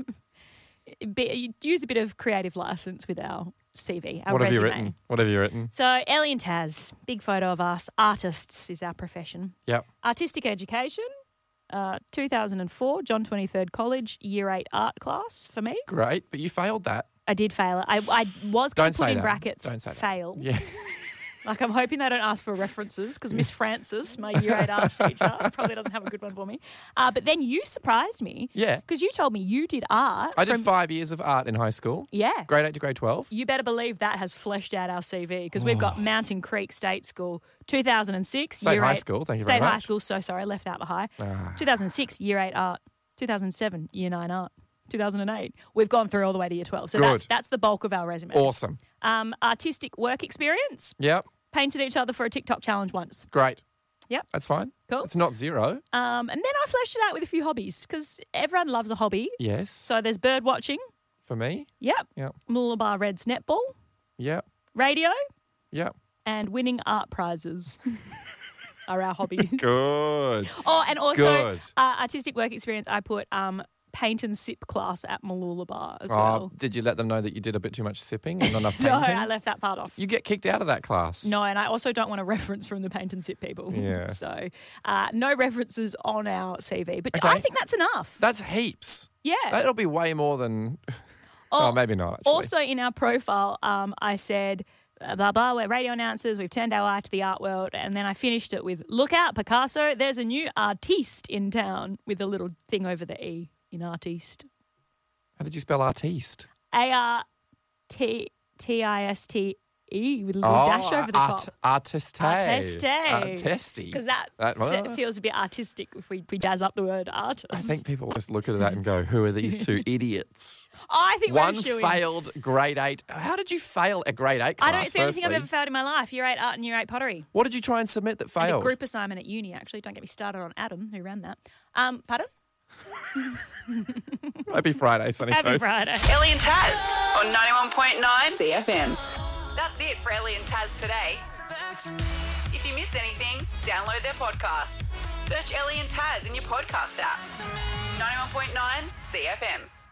[SPEAKER 2] be, use a bit of creative license with our C V, our
[SPEAKER 3] What have
[SPEAKER 2] resume.
[SPEAKER 3] you written? What have you written?
[SPEAKER 2] So Ellie and Taz, big photo of us. Artists is our profession.
[SPEAKER 3] Yep.
[SPEAKER 2] Artistic education, uh, two thousand four, John twenty-third College, year eight art class for me.
[SPEAKER 3] Great, but you failed that.
[SPEAKER 2] I did fail it. I, I was going
[SPEAKER 3] Don't
[SPEAKER 2] to put
[SPEAKER 3] say
[SPEAKER 2] in
[SPEAKER 3] that.
[SPEAKER 2] brackets
[SPEAKER 3] Don't say that.
[SPEAKER 2] failed.
[SPEAKER 3] Yeah.
[SPEAKER 2] Like, I'm hoping they don't ask for references because Miss Francis, my year eight art teacher, probably doesn't have a good one for me. Uh, but then you surprised me.
[SPEAKER 3] Yeah.
[SPEAKER 2] Because you told me you did art.
[SPEAKER 3] I did
[SPEAKER 2] from-
[SPEAKER 3] five years of art in high school.
[SPEAKER 2] Yeah.
[SPEAKER 3] Grade eight to grade twelve.
[SPEAKER 2] You better believe that has fleshed out our C V because we've got Mountain Creek State School, two thousand six,
[SPEAKER 3] State
[SPEAKER 2] year
[SPEAKER 3] high
[SPEAKER 2] eight.
[SPEAKER 3] school, thank you
[SPEAKER 2] State
[SPEAKER 3] very
[SPEAKER 2] high
[SPEAKER 3] much.
[SPEAKER 2] school, so sorry, I left out the high.
[SPEAKER 3] Ah.
[SPEAKER 2] two thousand six, year eight art. two thousand seven, year nine art. two thousand eight. We've gone through all the way to year twelve. So
[SPEAKER 3] Good.
[SPEAKER 2] that's that's the bulk of our resume.
[SPEAKER 3] Awesome.
[SPEAKER 2] Um, artistic work experience.
[SPEAKER 3] Yep.
[SPEAKER 2] Painted each other for a TikTok challenge once.
[SPEAKER 3] Great.
[SPEAKER 2] Yep.
[SPEAKER 3] That's fine.
[SPEAKER 2] Cool.
[SPEAKER 3] It's not zero.
[SPEAKER 2] Um, and then I fleshed it out with a few hobbies because everyone loves a hobby.
[SPEAKER 3] Yes.
[SPEAKER 2] So there's bird watching.
[SPEAKER 3] For me.
[SPEAKER 2] Yep.
[SPEAKER 3] Yep.
[SPEAKER 2] Mooloolaba Reds netball.
[SPEAKER 3] Yep.
[SPEAKER 2] Radio.
[SPEAKER 3] Yep.
[SPEAKER 2] And winning art prizes are our hobbies.
[SPEAKER 3] Good.
[SPEAKER 2] Oh, and also
[SPEAKER 3] Good.
[SPEAKER 2] uh, artistic work experience. I put um, paint and sip class at Mooloolaba as
[SPEAKER 3] Oh,
[SPEAKER 2] well.
[SPEAKER 3] did you let them know that you did a bit too much sipping and not enough
[SPEAKER 2] No,
[SPEAKER 3] painting?
[SPEAKER 2] I left that part off.
[SPEAKER 3] You get kicked out of that class.
[SPEAKER 2] No, and I also don't want a reference from the paint and sip people.
[SPEAKER 3] Yeah.
[SPEAKER 2] So uh, no references on our C V. But
[SPEAKER 3] Okay.
[SPEAKER 2] I think that's enough.
[SPEAKER 3] That's heaps.
[SPEAKER 2] Yeah.
[SPEAKER 3] That'll be way more than.
[SPEAKER 2] Oh,
[SPEAKER 3] Oh, maybe not, actually.
[SPEAKER 2] Also, in our profile, um, I said, uh, blah, blah, we're radio announcers, we've turned our eye to the art world. And then I finished it with, look out, Picasso, there's a new artiste in town, with a little thing over the E in artiste.
[SPEAKER 3] How did you spell artiste?
[SPEAKER 2] A R T T I S T E with a little
[SPEAKER 3] Oh,
[SPEAKER 2] dash over the
[SPEAKER 3] art,
[SPEAKER 2] top.
[SPEAKER 3] Artiste.
[SPEAKER 2] Artiste.
[SPEAKER 3] Artiste.
[SPEAKER 2] Because that,
[SPEAKER 3] That-
[SPEAKER 2] se- feels a bit artistic if we, we jazz up the word artist.
[SPEAKER 3] I think people just look at that and go, who are these two idiots?
[SPEAKER 2] I think
[SPEAKER 3] One
[SPEAKER 2] we're shooing.
[SPEAKER 3] failed grade eight. How did you fail a grade eight class?
[SPEAKER 2] I don't see anything I've
[SPEAKER 3] firstly?
[SPEAKER 2] ever failed in my life. Year eight art and year eight pottery.
[SPEAKER 3] What did you try and submit that
[SPEAKER 2] And
[SPEAKER 3] failed?
[SPEAKER 2] a group assignment at uni, actually. Don't get me started on Adam, who ran that. Um, pardon?
[SPEAKER 3] Happy Friday, Sunny
[SPEAKER 2] Happy
[SPEAKER 3] Coast.
[SPEAKER 2] Friday.
[SPEAKER 1] Ellie and Taz on ninety-one point nine C F M. That's it for Ellie and Taz today. If you missed anything, download their podcasts. Search Ellie and Taz in your podcast app. ninety-one point nine C F M.